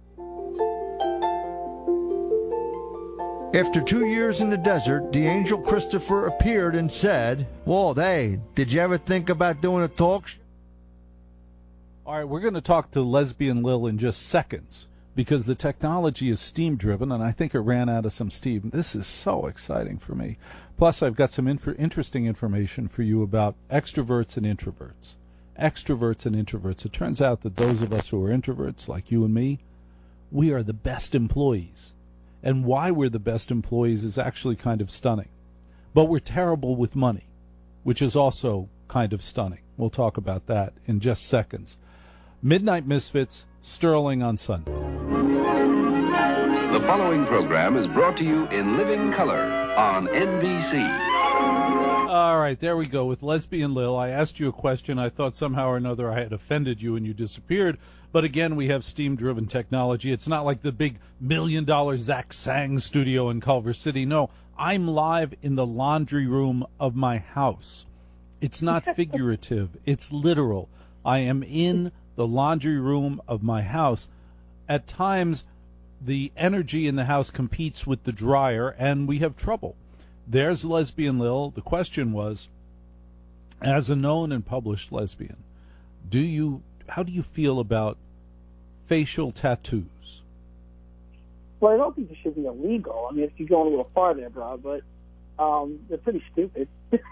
After 2 years in the desert, the angel Christopher appeared and said, "Walt, hey, did you ever think about doing a talk show?" All right, we're going to talk to Lesbian Lil in just seconds because the technology is steam-driven, and I think it ran out of some steam. This is so exciting for me. Plus, I've got some interesting information for you about extroverts and introverts. Extroverts and introverts. It turns out that those of us who are introverts, like you and me, we are the best employees. And why we're the best employees is actually kind of stunning. But we're terrible with money, which is also kind of stunning. We'll talk about that in just seconds. Midnight Misfits, Sterling on Sunday. The following program is brought to you in living color on NBC. All right, there we go with Lesbian Lil. I asked you a question. I thought somehow or another I had offended you and you disappeared. But again, we have steam-driven technology. It's not like the big $1 million Zach Sang studio in Culver City. No, I'm live in the laundry room of my house. It's not figurative. It's literal. I am in the laundry room of my house. At times, the energy in the house competes with the dryer, and we have trouble. There's Lesbian Lil. The question was, as a known and published lesbian, how do you feel about facial tattoos? Well, I don't think it should be illegal. I mean, if you're going a little far there, bro, but they're pretty stupid.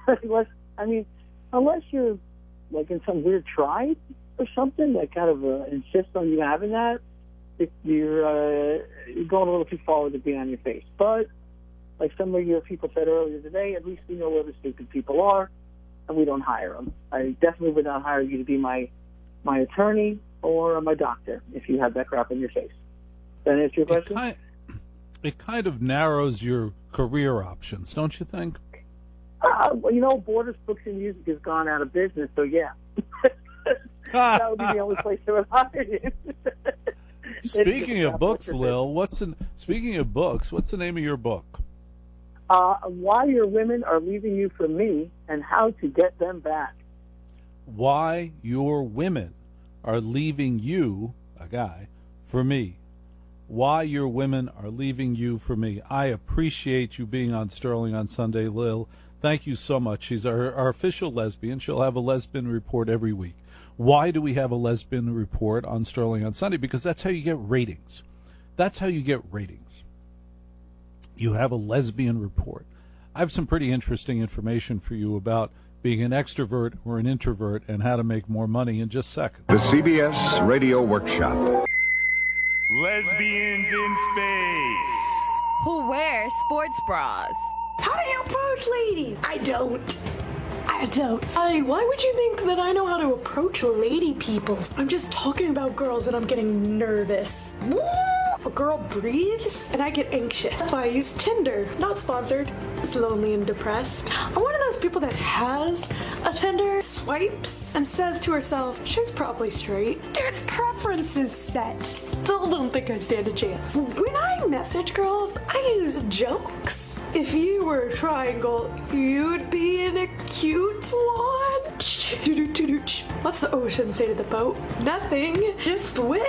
Unless you're like in some weird tribe or something that kind of insists on you having that, you're going a little too far with it being on your face. But like some of your people said earlier today, at least we know where the stupid people are, and we don't hire them. I definitely would not hire you to be my attorney or my doctor if you have that crap on your face. Does that answer your question? It kind of narrows your career options, don't you think? Borders Books and Music has gone out of business, so yeah. That would be the only place to hide it. Speaking of books, Lil, speaking of books, what's the name of your book? Why Your Women Are Leaving You for Me and How to Get Them Back. Why Your Women Are Leaving You, a guy, for Me. Why Your Women Are Leaving You for Me. I appreciate you being on Sterling on Sunday, Lil. Thank you so much. She's our official lesbian. She'll have a lesbian report every week. Why do we have a lesbian report on Sterling on Sunday? Because that's how you get ratings. That's how you get ratings. You have a lesbian report. I have some pretty interesting information for you about being an extrovert or an introvert and how to make more money in just seconds. The CBS Radio Workshop. Lesbians in space. Who wears sports bras? How do you approach ladies? I don't. Why would you think that I know how to approach lady people? I'm just talking about girls and I'm getting nervous. A girl breathes and I get anxious. That's why I use Tinder. Not sponsored. It's lonely and depressed. I'm one of those people that has a Tinder, swipes, and says to herself, she's probably straight. There's preferences set. Still don't think I stand a chance. When I message girls, I use jokes. If you were a triangle, you'd be in a cute one. What's the ocean say to the boat? Nothing. Just waved.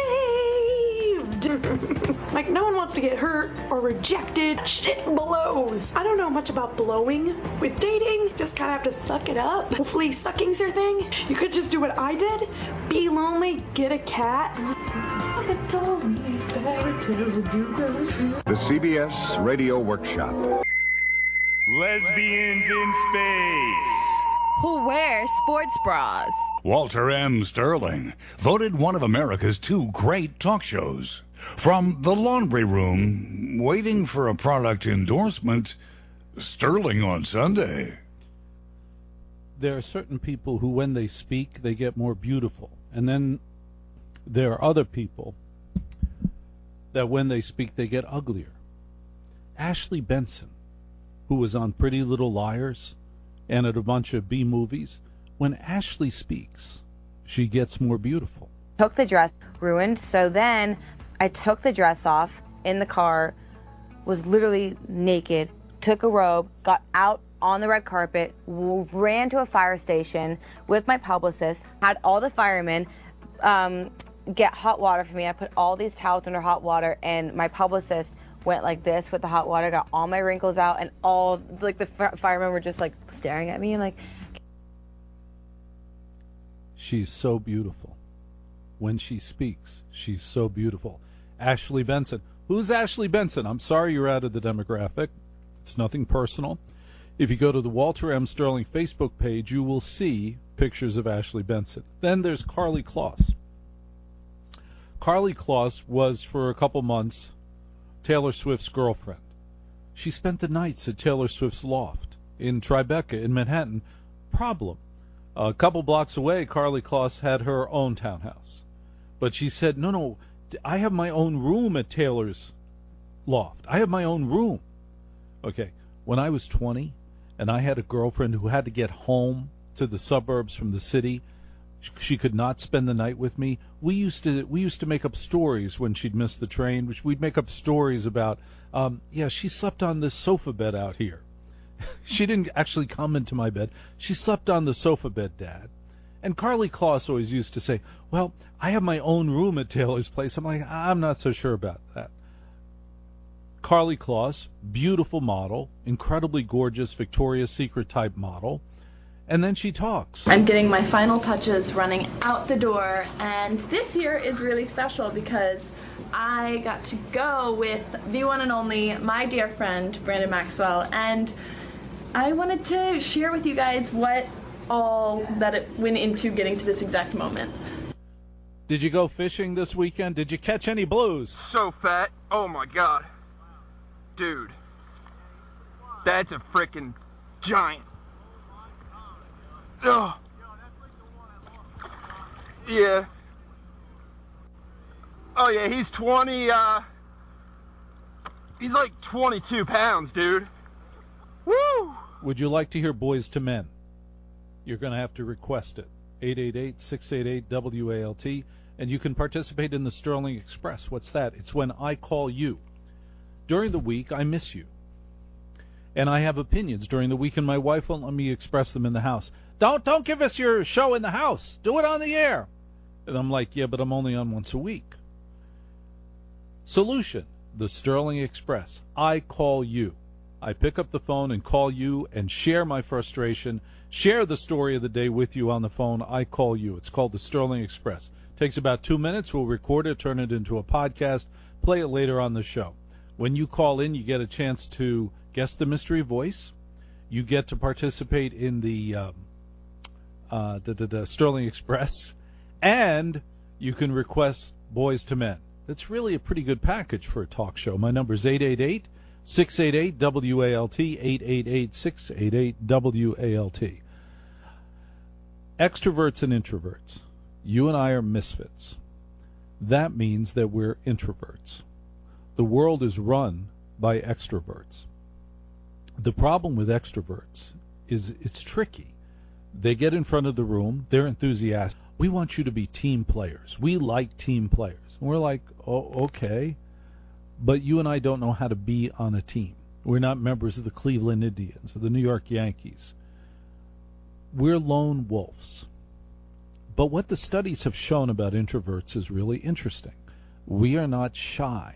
Like no one wants to get hurt or rejected. Shit blows. I don't know much about blowing. With dating, just kind of have to suck it up. Hopefully sucking's your thing. You could just do what I did. Be lonely, get a cat. It's only fair to do. The CBS Radio Workshop. Lesbians in space. Who wears sports bras? Walter M. Sterling, voted one of America's 2 great talk shows. From the laundry room, waiting for a product endorsement, Sterling on Sunday. There are certain people who, when they speak, they get more beautiful. And then there are other people that when they speak, they get uglier. Ashley Benson, who was on Pretty Little Liars and at a bunch of B movies, when Ashley speaks, she gets more beautiful. Took the dress, ruined, so then I took the dress off in the car, was literally naked, took a robe, got out on the red carpet, ran to a fire station with my publicist, had all the firemen get hot water for me. I put all these towels under hot water, and my publicist went like this with the hot water, got all my wrinkles out, and all, like, the firemen were just, like, staring at me, and, like... She's so beautiful. When she speaks, she's so beautiful. Ashley Benson. Who's Ashley Benson? I'm sorry you're out of the demographic. It's nothing personal. If you go to the Walter M. Sterling Facebook page, you will see pictures of Ashley Benson. Then there's Carly Kloss. Carly Kloss was, for a couple months, Taylor Swift's girlfriend. She spent the nights at Taylor Swift's loft in Tribeca in Manhattan. Problem. A couple blocks away, Carly Kloss had her own townhouse. But she said, no, I have my own room at Taylor's loft. I have my own room. Okay, when I was 20 and I had a girlfriend who had to get home to the suburbs from the city, she could not spend the night with me. We used to make up stories when she'd miss the train, which we'd make up stories about, she slept on this sofa bed out here. She didn't actually come into my bed. She slept on the sofa bed, Dad. And Carly Kloss always used to say, well, I have my own room at Taylor's place. I'm like, I'm not so sure about that. Carly Kloss, beautiful model, incredibly gorgeous Victoria's Secret type model. And then she talks. I'm getting my final touches running out the door, and this year is really special because I got to go with the one and only, my dear friend, Brandon Maxwell, and I wanted to share with you guys what all that it went into getting to this exact moment. Did you go fishing this weekend? Did you catch any blues? So fat. Oh my God. Dude. That's a freaking giant. Oh. Yeah. Oh yeah, he's 20, he's like 22 pounds, dude. Woo! Would you like to hear Boys to Men? You're going to have to request it. 888-688-WALT. And you can participate in the Sterling Express. What's that? It's when I call you. During the week, I miss you. And I have opinions during the week, and my wife won't let me express them in the house. Don't give us your show in the house. Do it on the air. And I'm like, yeah, but I'm only on once a week. Solution, the Sterling Express. I call you. I pick up the phone and call you and share my frustration, share the story of the day with you on the phone. I call you. It's called the Sterling Express. Takes about 2 minutes. We'll record it, turn it into a podcast, play it later on the show. When you call in, you get a chance to guess the mystery voice. You get to participate in the Sterling Express, and you can request Boys to Men. That's really a pretty good package for a talk show. My number is 888-688-WALT, 888-688-WALT. Extroverts and introverts. You and I are misfits. That means that we're introverts. The world is run by extroverts. The problem with extroverts is it's tricky. They get in front of the room, they're enthusiastic. We want you to be team players. We like team players. And we're like, oh, okay. But you and I don't know how to be on a team. We're not members of the Cleveland Indians or the New York Yankees. We're lone wolves. But what the studies have shown about introverts is really interesting. We are not shy.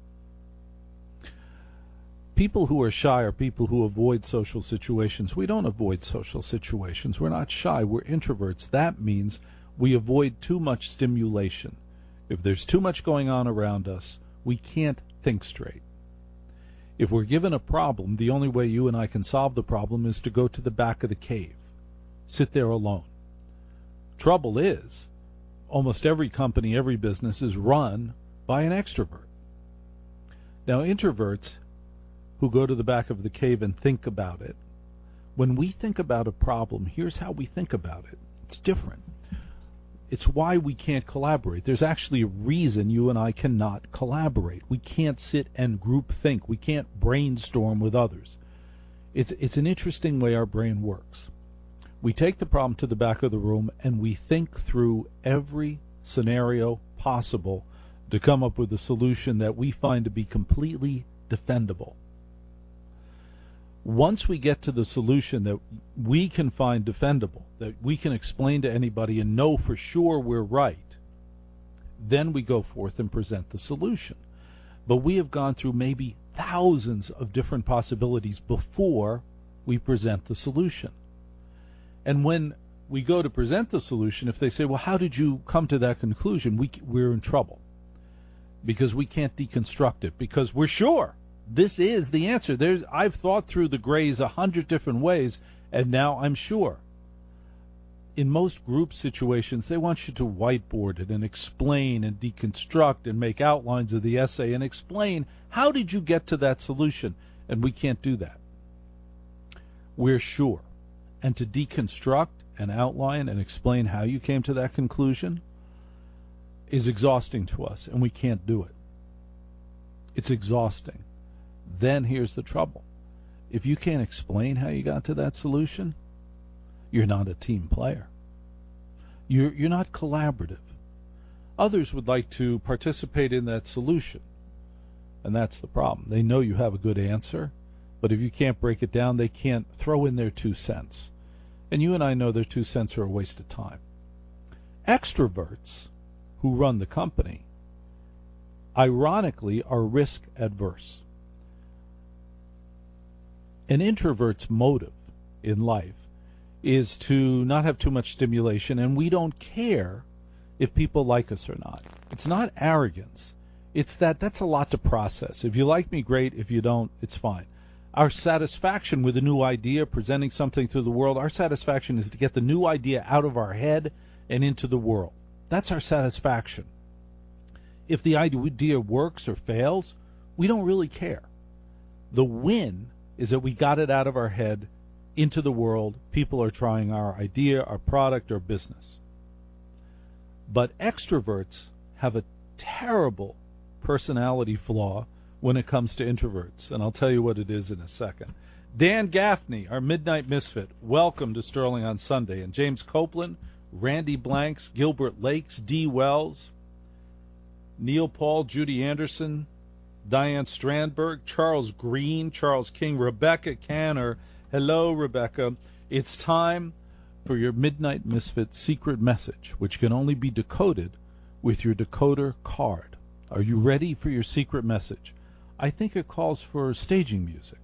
People who are shy are people who avoid social situations. We don't avoid social situations. We're not shy. We're introverts. That means we avoid too much stimulation. If there's too much going on around us, we can't think straight. If we're given a problem, the only way you and I can solve the problem is to go to the back of the cave. Sit there alone. Trouble is, almost every company, every business is run by an extrovert. Now, introverts who go to the back of the cave and think about it, when we think about a problem, here's how we think about it. It's different. It's why we can't collaborate. There's actually a reason you and I cannot collaborate. We can't sit and group think. We can't brainstorm with others. It's an interesting way our brain works. We take the problem to the back of the room and we think through every scenario possible to come up with a solution that we find to be completely defendable. Once we get to the solution that we can find defendable, that we can explain to anybody and know for sure we're right, then we go forth and present the solution. But we have gone through maybe thousands of different possibilities before we present the solution. And when we go to present the solution, if they say, well, how did you come to that conclusion? We're in trouble because we can't deconstruct it, because we're sure this is the answer. I've thought through the grays 100 different ways, and now I'm sure. In most group situations, they want you to whiteboard it and explain and deconstruct and make outlines of the essay and explain how did you get to that solution, and we can't do that. We're sure. And to deconstruct and outline and explain how you came to that conclusion is exhausting to us, and we can't do it. It's exhausting. Then here's the trouble. If you can't explain how you got to that solution, you're not a team player. You're not collaborative. Others would like to participate in that solution, and that's the problem. They know you have a good answer, but if you can't break it down, they can't throw in their 2 cents. And you and I know their 2 cents are a waste of time. Extroverts who run the company, ironically, are risk adverse. An introvert's motive in life is to not have too much stimulation, and we don't care if people like us or not. It's not arrogance. It's that's a lot to process. If you like me, great. If you don't, it's fine. Our satisfaction with a new idea, presenting something to the world, our satisfaction is to get the new idea out of our head and into the world. That's our satisfaction. If the idea works or fails, we don't really care. The win is that we got it out of our head into the world. People are trying our idea, our product, our business. But extroverts have a terrible personality flaw when it comes to introverts, and I'll tell you what it is in a second. Dan Gaffney, our Midnight Misfit, welcome to Sterling on Sunday. And James Copeland, Randy Blanks, Gilbert Lakes, D. Wells, Neil Paul, Judy Anderson, Diane Strandberg, Charles Green, Charles King, Rebecca Canner. Hello, Rebecca. It's time for your Midnight Misfit secret message, which can only be decoded with your decoder card. Are you ready for your secret message? I think it calls for staging music.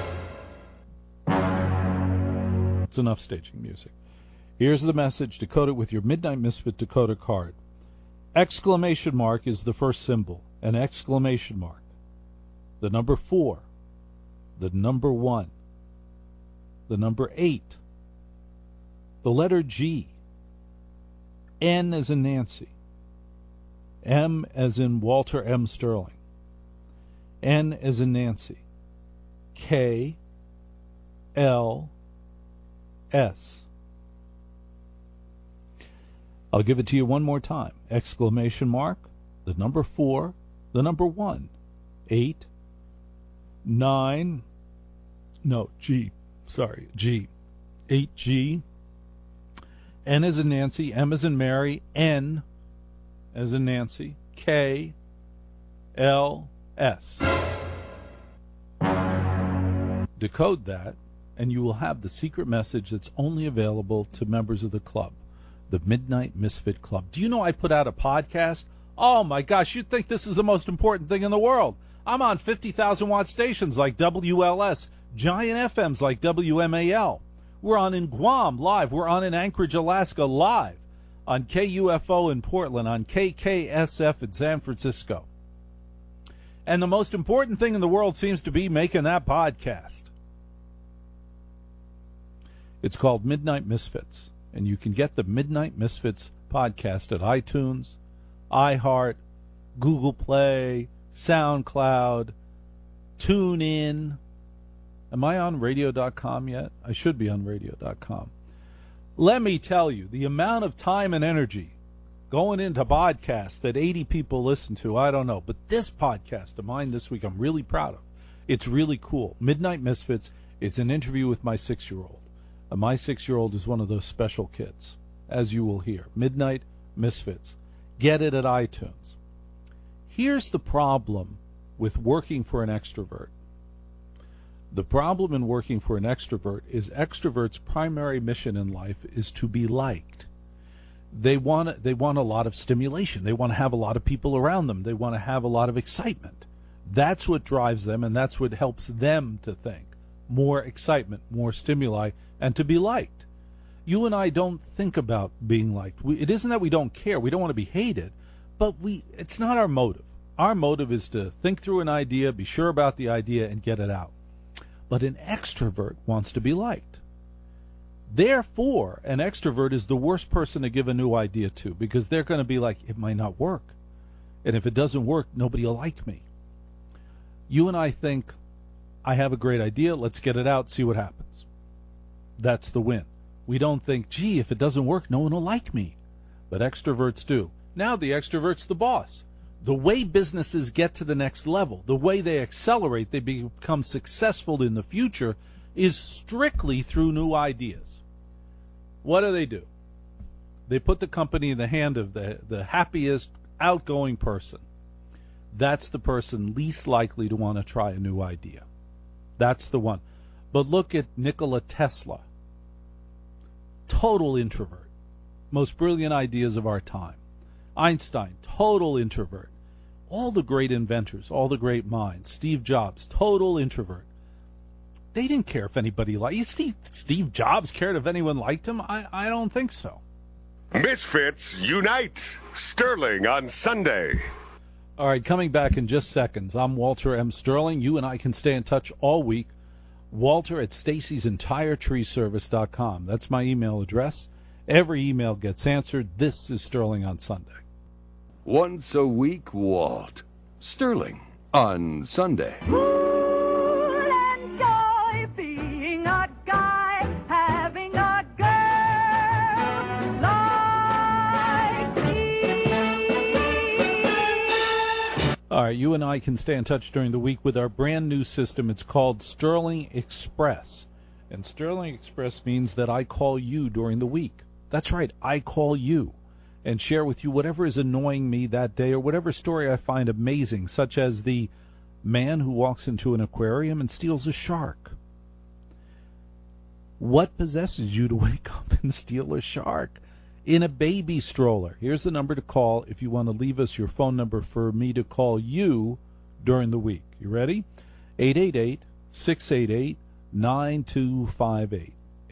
It's enough staging music. Here's the message. Decode it with your Midnight Misfit decoder card. Exclamation mark is the first symbol. An exclamation mark. The number 4. The number 1. The number 8. The letter G. N as in Nancy. M as in Walter M. Sterling. N as in Nancy. K. L. S. I'll give it to you one more time. Exclamation mark, the number 4, the number 1, 8, 9, no, G, sorry, G, 8G, N as in Nancy, M as in Mary, N as in Nancy, K, L, S. Decode that, and you will have the secret message that's only available to members of the club, the Midnight Misfit Club. Do you know I put out a podcast? Oh, my gosh, you'd think this is the most important thing in the world. I'm on 50,000-watt stations like WLS, giant FMs like WMAL. We're on in Guam live. We're on in Anchorage, Alaska live, on KUFO in Portland, on KKSF in San Francisco. And the most important thing in the world seems to be making that podcast. It's called Midnight Misfits, and you can get the Midnight Misfits podcast at iTunes, iHeart, Google Play, SoundCloud, TuneIn. Am I on radio.com yet? I should be on radio.com. Let me tell you, the amount of time and energy going into podcasts that 80 people listen to, I don't know. But this podcast of mine this week, I'm really proud of. It's really cool. Midnight Misfits, it's an interview with my 6-year-old. My 6-year-old is one of those special kids, as you will hear. Midnight Misfits. Get it at iTunes. Here's the problem with working for an extrovert. The problem in working for an extrovert is extroverts' primary mission in life is to be liked. They want a lot of stimulation. They want to have a lot of people around them. They want to have a lot of excitement. That's what drives them, and that's what helps them to think. More excitement, more stimuli, and to be liked. You and I don't think about being liked. It isn't that we don't care. We don't want to be hated, but it's not our motive. Our motive is to think through an idea, be sure about the idea, and get it out. But an extrovert wants to be liked. Therefore, an extrovert is the worst person to give a new idea to, because they're going to be like, it might not work. And if it doesn't work, nobody will like me. You and I think, I have a great idea, let's get it out, see what happens. That's the win. We don't think, gee, if it doesn't work, no one will like me. But extroverts do. Now the extrovert's the boss. The way businesses get to the next level, the way they accelerate, they become successful in the future, is strictly through new ideas. What do? They put the company in the hand of the happiest, outgoing person. That's the person least likely to want to try a new idea. That's the one. But look at Nikola Tesla. Total introvert. Most brilliant ideas of our time. Einstein, total introvert. All the great inventors, all the great minds. Steve Jobs, total introvert. They didn't care if anybody liked you. Steve Jobs cared if anyone liked him? I don't think so. Misfits unite. Sterling on Sunday. All right, coming back in just seconds. I'm Walter M. Sterling. You and I can stay in touch all week. Walter at Stacey'sEntireTreeService.com. That's my email address. Every email gets answered. This is Sterling on Sunday. Once a week, Walt. Sterling on Sunday. Being a guy, having a girl like me. All right, you and I can stay in touch during the week with our brand new system. It's called Sterling Express. And Sterling Express means that I call you during the week. That's right, I call you and share with you whatever is annoying me that day or whatever story I find amazing, such as the man who walks into an aquarium and steals a shark. What possesses you to wake up and steal a shark in a baby stroller? Here's the number to call if you want to leave us your phone number for me to call you during the week. You ready? 888-688-9258.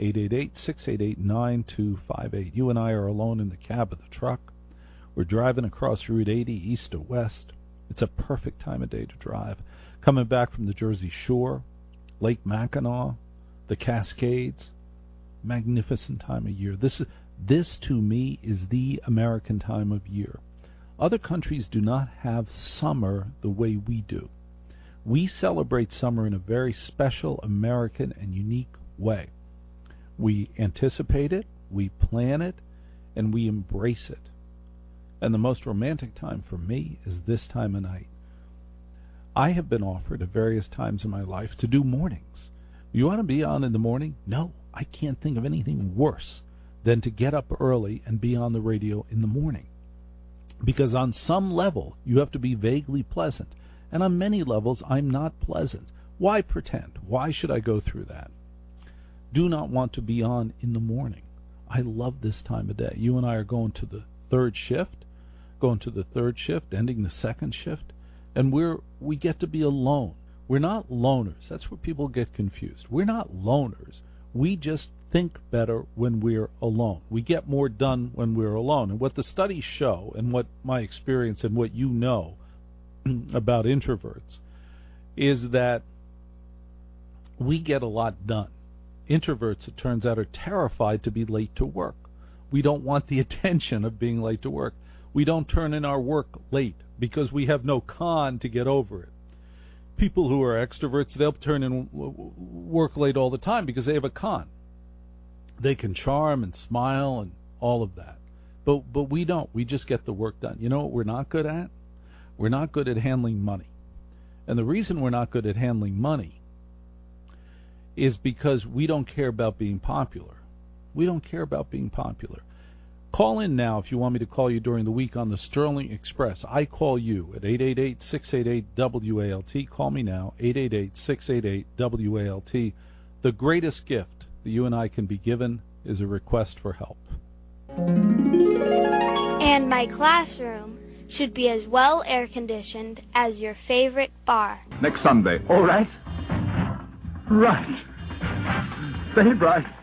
888-688-9258. You and I are alone in the cab of the truck. We're driving across Route 80 east to west. It's a perfect time of day to drive. Coming back from the Jersey Shore, Lake Mackinac, the Cascades. Magnificent time of year. This to me is the American time of year. Other countries do not have summer the way we do. We celebrate summer in a very special American and unique way. We anticipate it, we plan it, and we embrace it. And the most romantic time for me is this time of night. I have been offered at various times in my life to do mornings. You want to be on in the morning? No, I can't think of anything worse than to get up early and be on the radio in the morning. Because on some level, you have to be vaguely pleasant. And on many levels, I'm not pleasant. Why pretend? Why should I go through that? Do not want to be on in the morning. I love this time of day. You and I are going to the third shift, ending the second shift, and we get to be alone. We're not loners. That's where people get confused. We're not loners. We just think better when we're alone. We get more done when we're alone. And what the studies show, and what my experience and what you know about introverts, is that we get a lot done. Introverts, it turns out, are terrified to be late to work. We don't want the attention of being late to work. We don't turn in our work late because we have no con to get over it. People who are extroverts, they'll turn in work late all the time because they have a con. They can charm and smile and all of that. But we don't. We just get the work done. You know what we're not good at? We're not good at handling money. And the reason we're not good at handling money is because we don't care about being popular. We don't care about being popular. Call in now if you want me to call you during the week on the Sterling Express. I call you at 888-688-WALT. Call me now, 888-688-WALT. The greatest gift that you and I can be given is a request for help. And my classroom should be as well air-conditioned as your favorite bar. Next Sunday. All right. Right. Stay bright.